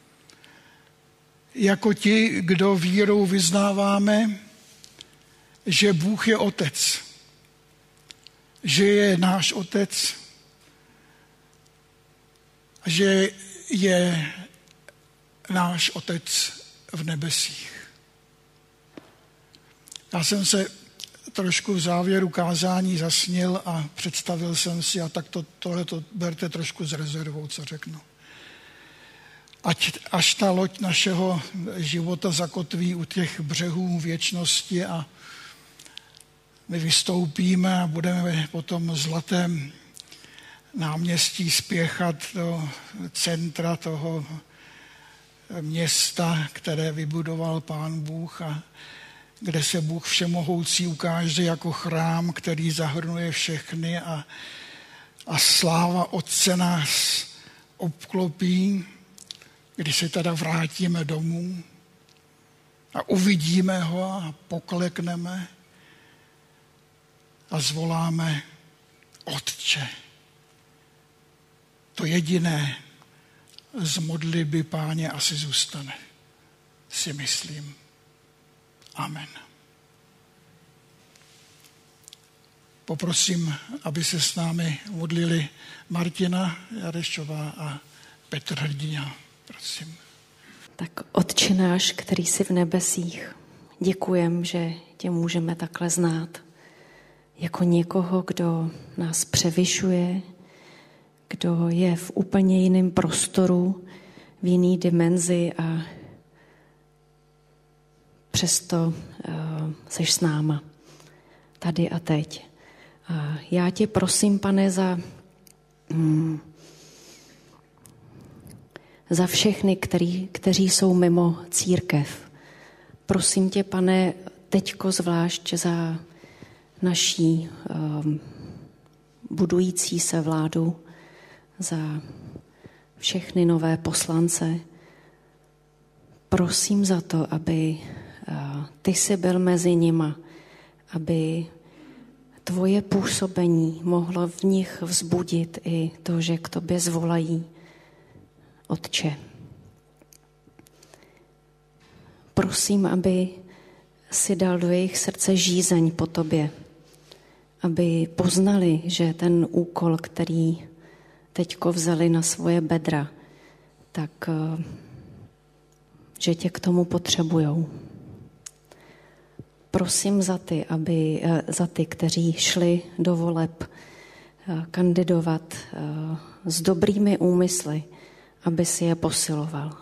Jako ti, kdo vírou vyznáváme, že Bůh je Otec, že je náš Otec, že je náš Otec v nebesích. Já jsem se trošku v závěru kázání zasnil a představil jsem si, a tak tohleto berte trošku s rezervou, co řeknu. Až ta loď našeho života zakotví u těch břehů věčnosti a my vystoupíme a budeme po tom zlatém náměstí spěchat do centra toho města, které vybudoval Pán Bůh a kde se Bůh všemohoucí ukáže jako chrám, který zahrnuje všechny a sláva Otce nás obklopí, když se teda vrátíme domů a uvidíme ho a poklekneme a zvoláme Otče. To jediné z modlitby Páně asi zůstane, si myslím. Amen. Poprosím, aby se s námi modlili Martina Jarešová a Petr Hrdina. Prosím. Tak Otče náš, který jsi v nebesích, děkujem, že tě můžeme takhle znát. Jako někoho, kdo nás převyšuje, kdo je v úplně jiném prostoru, v jiný dimenzi a přesto seš s náma tady a teď. A já tě prosím, Pane, za všechny, kteří jsou mimo církev. Prosím tě, Pane, teďko zvlášť za naší budující se vládu, za všechny nové poslance. Prosím za to, aby ty jsi byl mezi nima, aby tvoje působení mohlo v nich vzbudit i to, že k tobě zvolají Otče. Prosím, aby si dal do jejich srdce žízeň po tobě, aby poznali, že ten úkol, který teďko vzali na svoje bedra, tak že tě k tomu potřebujou. Prosím za ty, kteří šli do voleb kandidovat s dobrými úmysly, aby si je posiloval.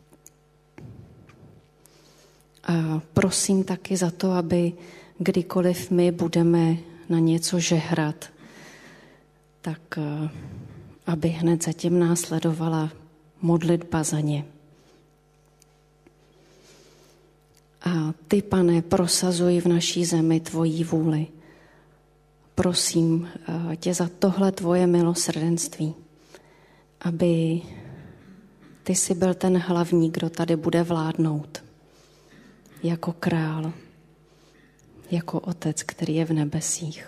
A prosím taky za to, aby kdykoliv my budeme na něco žehrat, tak aby hned zatím následovala modlitba za ně. A ty, Pane, prosazuj v naší zemi tvojí vůli. Prosím tě za tohle tvoje milosrdenství, aby ty jsi byl ten hlavní, kdo tady bude vládnout. Jako král, jako Otec, který je v nebesích.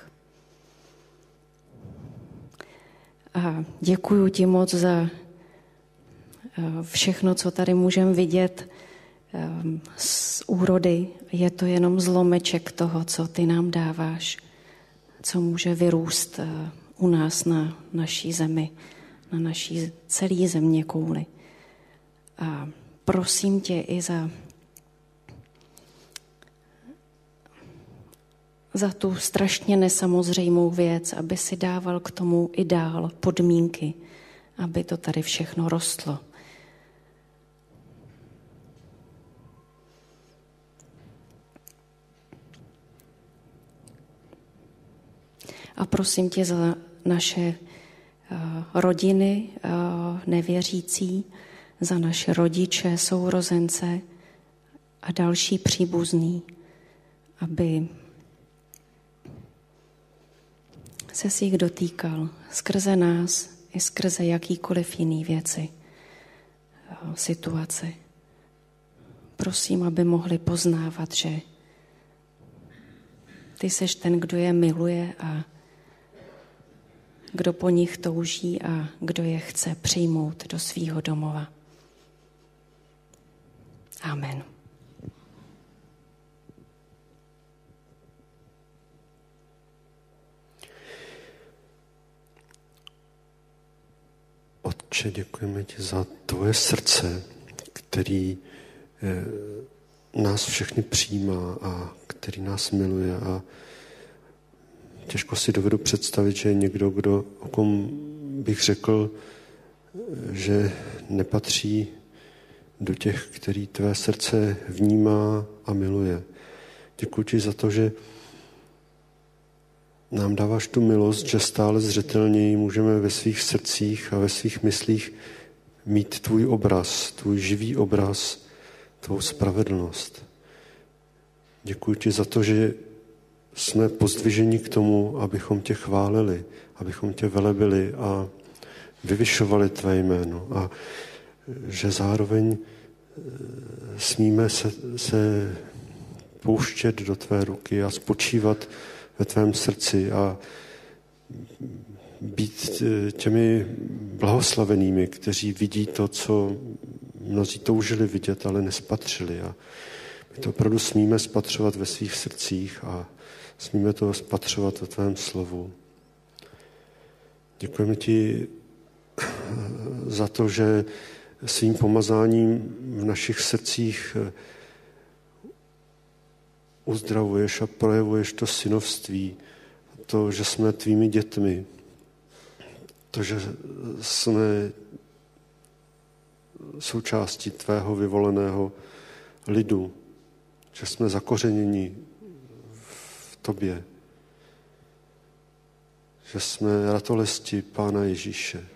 A děkuju ti moc za všechno, co tady můžeme vidět z úrody. Je to jenom zlomeček toho, co ty nám dáváš, co může vyrůst u nás na naší zemi, na naší celé země kouli. A prosím tě i za tu strašně nesamozřejmou věc, aby si dával k tomu i dál podmínky, aby to tady všechno rostlo. A prosím tě za naše rodiny nevěřící, za naše rodiče, sourozence a další příbuzný, aby se jich dotýkal skrze nás i skrze jakýkoliv jiný věci, situace. Prosím, aby mohli poznávat, že ty seš ten, kdo je miluje a kdo po nich touží a kdo je chce přijmout do svýho domova. Amen. Otče, děkujeme ti za tvoje srdce, který nás všechny přijímá a který nás miluje. A těžko si dovedu představit, že je někdo, o kom bych řekl, že nepatří do těch, který tvé srdce vnímá a miluje. Děkuji ti za to, že nám dáváš tu milost, že stále zřetelněji můžeme ve svých srdcích a ve svých myslích mít tvůj obraz, tvůj živý obraz, tvou spravedlnost. Děkuji ti za to, že jsme pozdviženi k tomu, abychom tě chválili, abychom tě velebili a vyvyšovali tvé jméno. A že zároveň smíme se pouštět do tvé ruky a spočívat ve tvém srdci a být těmi blahoslavenými, kteří vidí to, co mnozí toužili vidět, ale nespatřili. A my to opravdu smíme spatřovat ve svých srdcích a smíme to spatřovat ve tvém slovu. Děkujeme ti za to, že svým pomazáním v našich srdcích uzdravuješ a projevuješ to synovství, to, že jsme tvými dětmi, to, že jsme součástí tvého vyvoleného lidu, že jsme zakořeněni v tobě, že jsme ratolesti Pána Ježíše.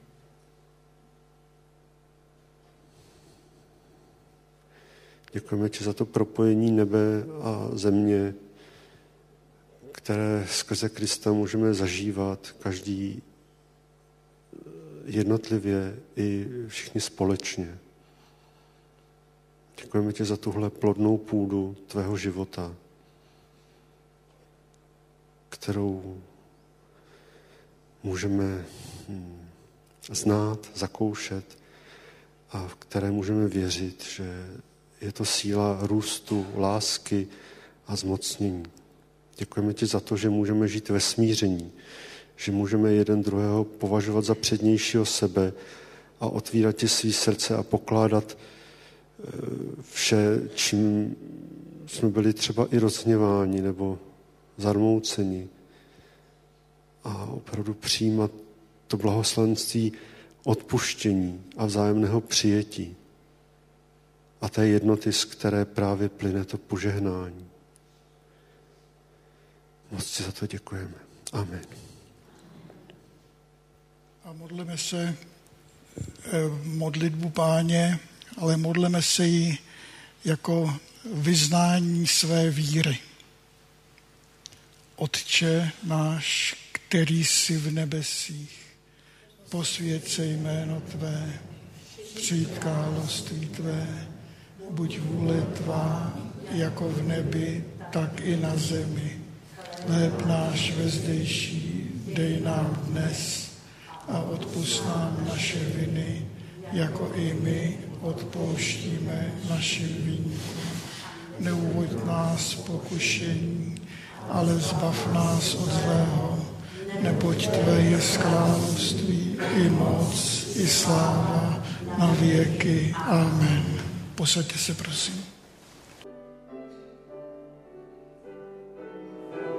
Děkujeme ti za to propojení nebe a země, které skrze Krista můžeme zažívat, každý jednotlivě i všichni společně. Děkujeme ti za tuhle plodnou půdu tvého života, kterou můžeme znát, zakoušet a v které můžeme věřit, že je to síla růstu, lásky a zmocnění. Děkujeme ti za to, že můžeme žít ve smíření, že můžeme jeden druhého považovat za přednějšího sebe a otvírat ti svý srdce a pokládat vše, čím jsme byli třeba i rozhněváni nebo zarmouceni. A opravdu přijímat to blahoslavenství odpuštění a vzájemného přijetí. A té jednoty, z které právě plyne to požehnání. Moc ti za to děkujeme. Amen. A modleme se modlitbu Páně, ale modleme se ji jako vyznání své víry. Otče náš, který jsi v nebesích, posvěť se jméno tvé, přijď království tvé, buď vůle tvá, jako v nebi, tak i na zemi. Chléb náš vezdejší dej nám dnes a odpusť nám naše viny, jako i my odpouštíme našim viníkům. Neuvoď nás pokušení, ale zbav nás od zlého, neboť tvé je království i moc, i sláva na věky. Amen. Posaďte se, prosím.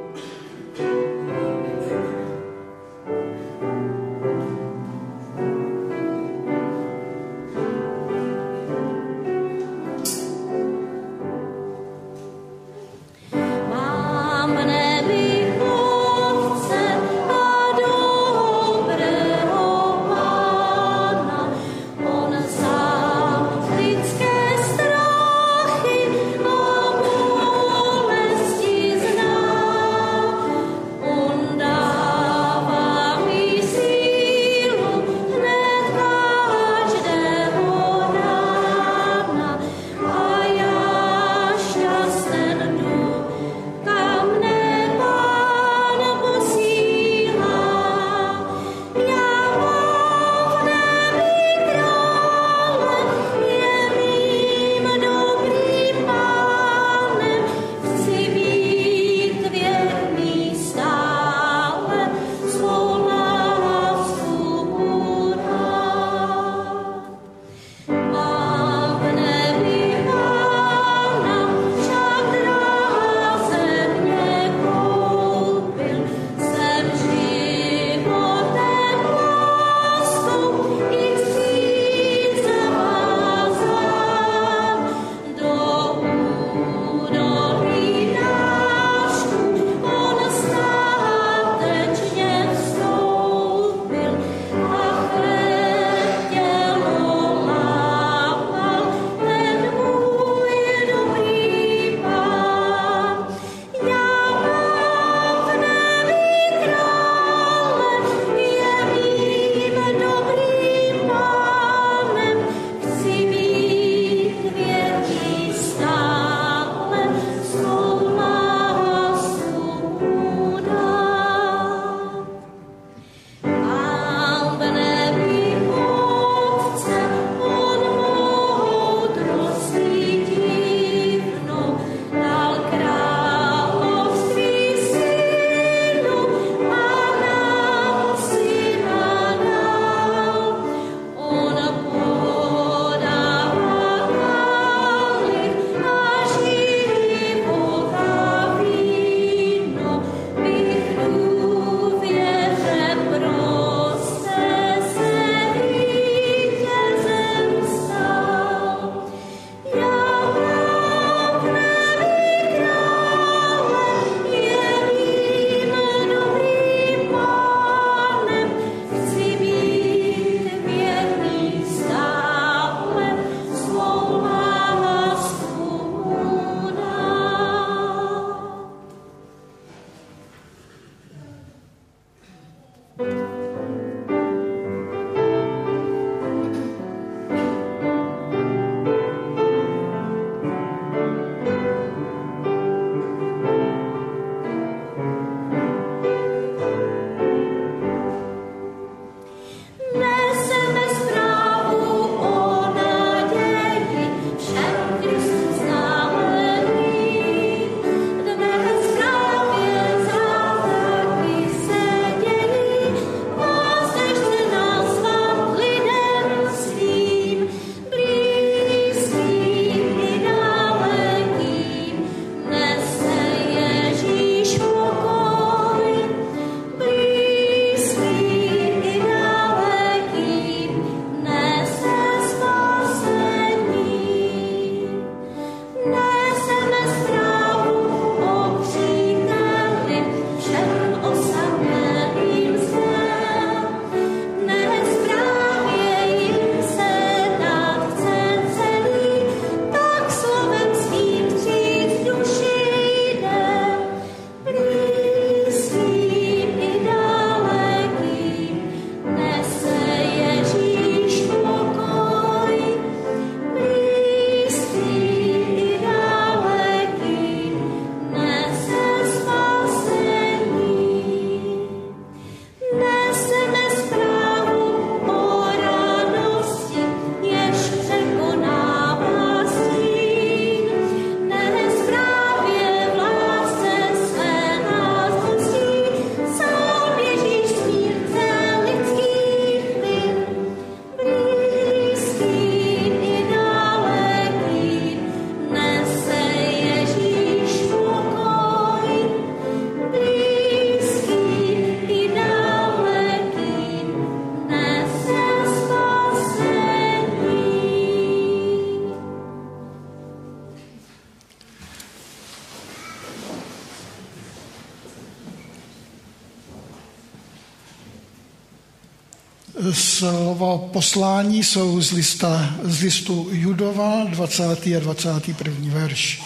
Slova poslání jsou z listu Judova, 20. a 21. verš.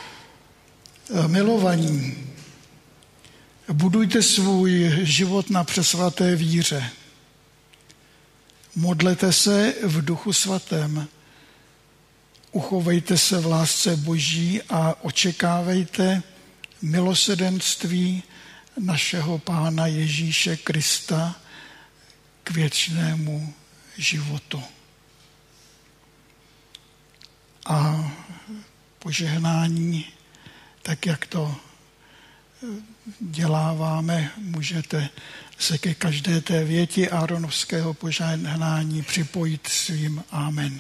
Milovaní, budujte svůj život na přesvaté víře. Modlete se v Duchu svatém. Uchovejte se v lásce Boží a očekávejte milosrdenství našeho Pána Ježíše Krista k věčnému životu. A požehnání, tak jak to děláváme, můžete se ke každé té větě Áronovského požehnání připojit svým amen.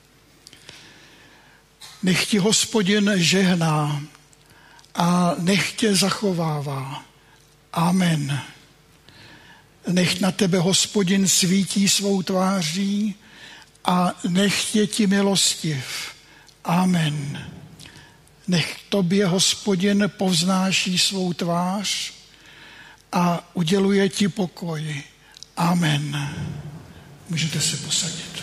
Nech ti Hospodin žehná a nech tě zachovává. Amen. Nech na tebe Hospodin svítí svou tváří a nech je ti milostiv. Amen. Nech tobě Hospodin povznáší svou tvář a uděluje ti pokoj. Amen. Můžete se posadit.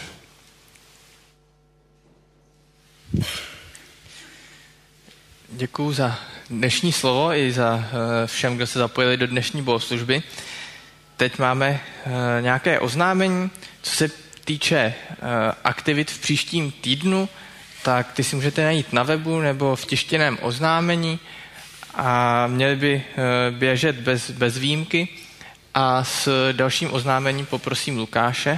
Děkuju za dnešní slovo i za všem, kdo se zapojili do dnešní bohoslužby. Teď máme nějaké oznámení, co se týče aktivit v příštím týdnu, tak ty si můžete najít na webu nebo v tištěném oznámení a měly by běžet bez výjimky. A s dalším oznámením poprosím Lukáše.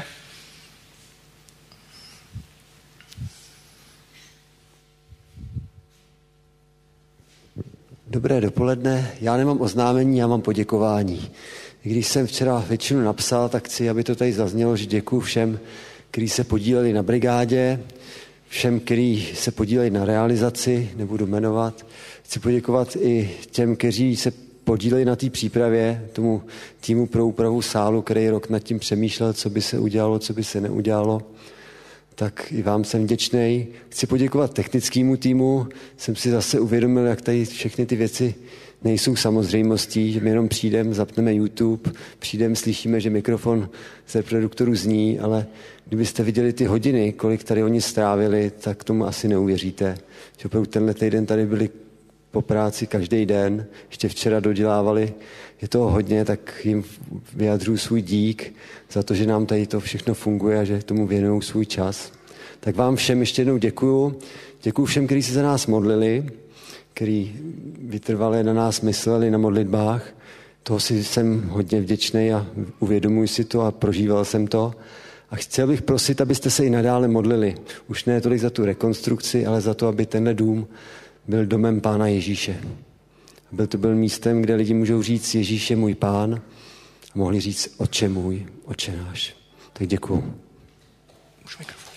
Dobré dopoledne, já nemám oznámení, já mám poděkování. Když jsem včera většinu napsal, tak chci, aby to tady zaznělo, že děkuju všem, kteří se podíleli na brigádě, všem, kteří se podíleli na realizaci, nebudu jmenovat. Chci poděkovat i těm, kteří se podíleli na té přípravě, tomu týmu pro úpravu sálu, který rok nad tím přemýšlel, co by se udělalo, co by se neudělalo. Tak i vám jsem vděčný. Chci poděkovat technickému týmu. Jsem si zase uvědomil, jak tady všechny ty věci nejsou samozřejmostí, že my jenom přijdeme, zapneme YouTube, přijdeme, slyšíme, že mikrofon z reproduktoru zní, ale kdybyste viděli ty hodiny, kolik tady oni strávili, tak tomu asi neuvěříte. Že opravdu tenhle týden tady byli po práci každý den, ještě včera dodělávali, je toho hodně, tak jim vyjadřuju svůj dík za to, že nám tady to všechno funguje a že tomu věnují svůj čas. Tak vám všem ještě jednou děkuju. Děkuju všem, kteří se za nás modlili, kteří vytrvale na nás mysleli na modlitbách. Toho si jsem hodně vděčný a uvědomuji si to a prožíval jsem to. A chtěl bych prosit, abyste se i nadále modlili. Už ne tolik za tu rekonstrukci, ale za to, aby tenhle dům byl domem Pána Ježíše. Byl místem, kde lidi můžou říct, Ježíš je můj Pán, a mohli říct, Otče můj, Otče náš. Tak děkuju. Už mikrofon.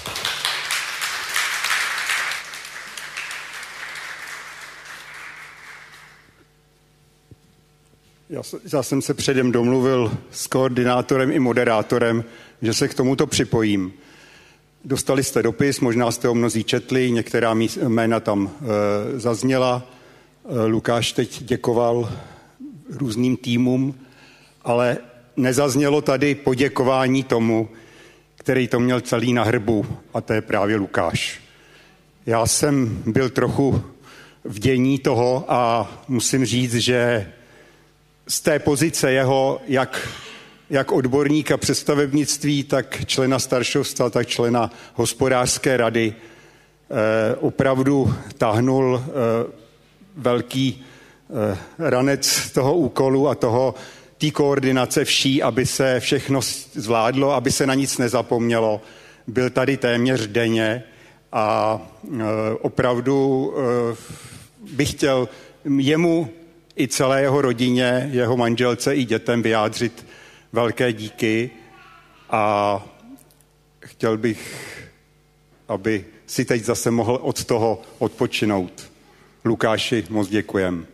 Já jsem se předem domluvil s koordinátorem i moderátorem, že se k tomuto připojím. Dostali jste dopis, možná jste ho mnozí četli, některá jména tam zazněla. Lukáš teď děkoval různým týmům, ale nezaznělo tady poděkování tomu, který to měl celý na hrbu, a to je právě Lukáš. Já jsem byl trochu v dění toho a musím říct, že z té pozice jeho, jak odborníka přes stavebnictví, tak člena staršovstva, tak člena hospodářské rady, opravdu táhnul velký ranec toho úkolu a té koordinace vší, aby se všechno zvládlo, aby se na nic nezapomnělo. Byl tady téměř denně a opravdu bych chtěl jemu i celé jeho rodině, jeho manželce i dětem vyjádřit velké díky a chtěl bych, aby si teď zase mohl od toho odpočinout. Lukáši, moc děkujem.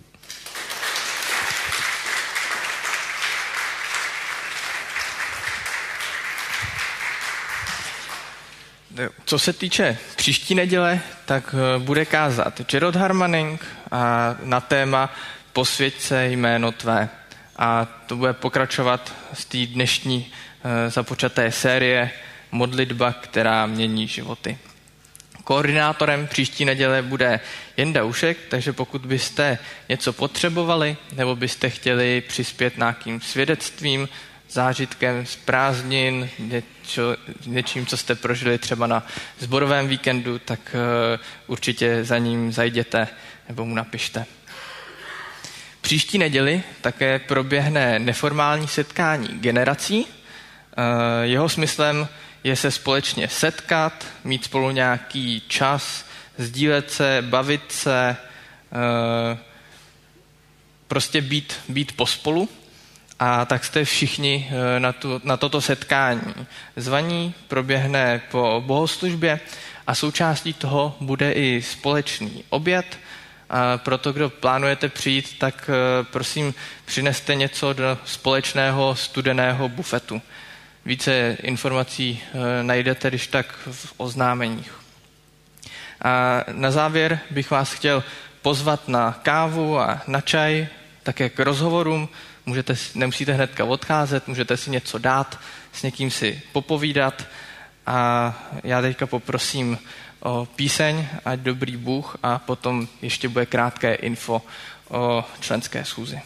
Co se týče příští neděle, tak bude kázat Gerald Harmaning a na téma Posvěť se jméno tvé. A to bude pokračovat z té dnešní započaté série Modlitba, která mění životy. Koordinátorem příští neděle bude Jenda Ušek, takže pokud byste něco potřebovali nebo byste chtěli přispět nějakým svědectvím, zážitkem z prázdnin, něčím, co jste prožili třeba na sborovém víkendu, tak určitě za ním zajděte nebo mu napište. Příští neděli také proběhne neformální setkání generací. Jeho smyslem je se společně setkat, mít spolu nějaký čas, sdílet se, bavit se, prostě být pospolu. A tak jste všichni na toto setkání zvaní, proběhne po bohoslužbě a součástí toho bude i společný oběd. A proto, kdo plánujete přijít, tak prosím přineste něco do společného studeného bufetu. Více informací najdete, když tak v oznámeních. A na závěr bych vás chtěl pozvat na kávu a na čaj, také k rozhovorům. Nemusíte hnedka odcházet, můžete si něco dát, s někým si popovídat. A já teďka poprosím o píseň Ať dobrý Bůh a potom ještě bude krátké info o členské schůzi.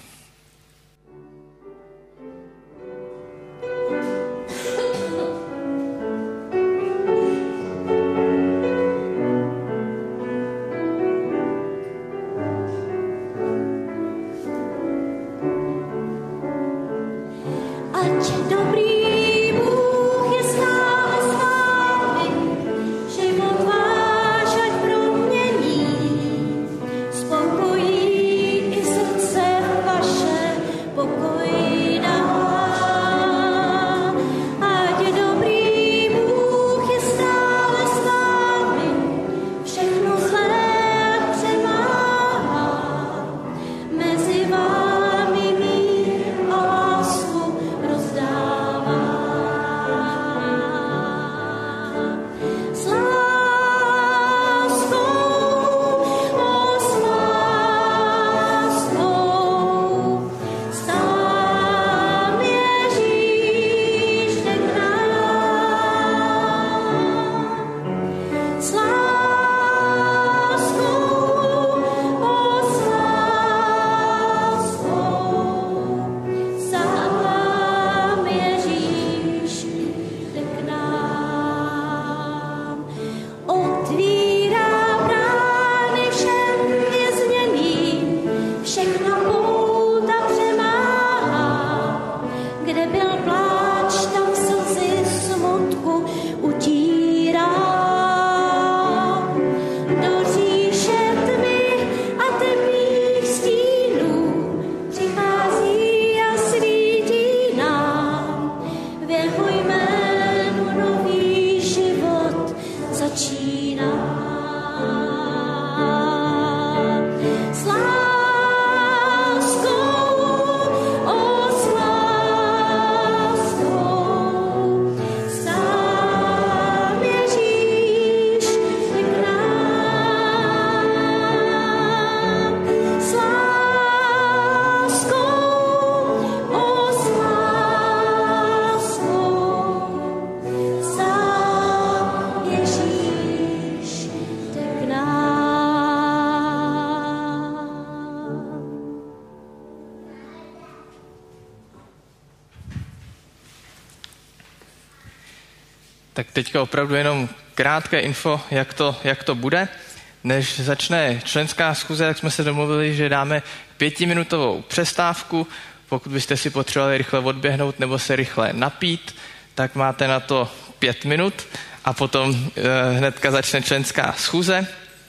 Tak teďka opravdu jenom krátké info, jak to bude. Než začne členská schůze, tak jsme se domluvili, že dáme 5minutovou přestávku. Pokud byste si potřebovali rychle odběhnout nebo se rychle napít, tak máte na to 5 minut a potom hnedka začne členská schůze.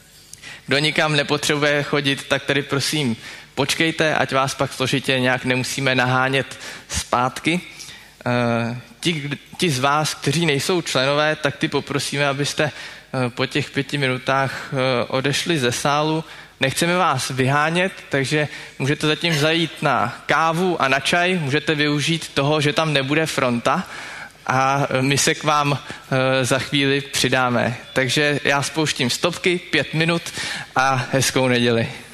Kdo nikam nepotřebuje chodit, tak tady prosím počkejte, ať vás pak složitě nějak nemusíme nahánět zpátky. Ti z vás, kteří nejsou členové, tak ty poprosíme, abyste po těch 5 minutách odešli ze sálu. Nechceme vás vyhánět, takže můžete zatím zajít na kávu a na čaj, můžete využít toho, že tam nebude fronta a my se k vám za chvíli přidáme. Takže já spouštím stopky, 5 minut a hezkou neděli.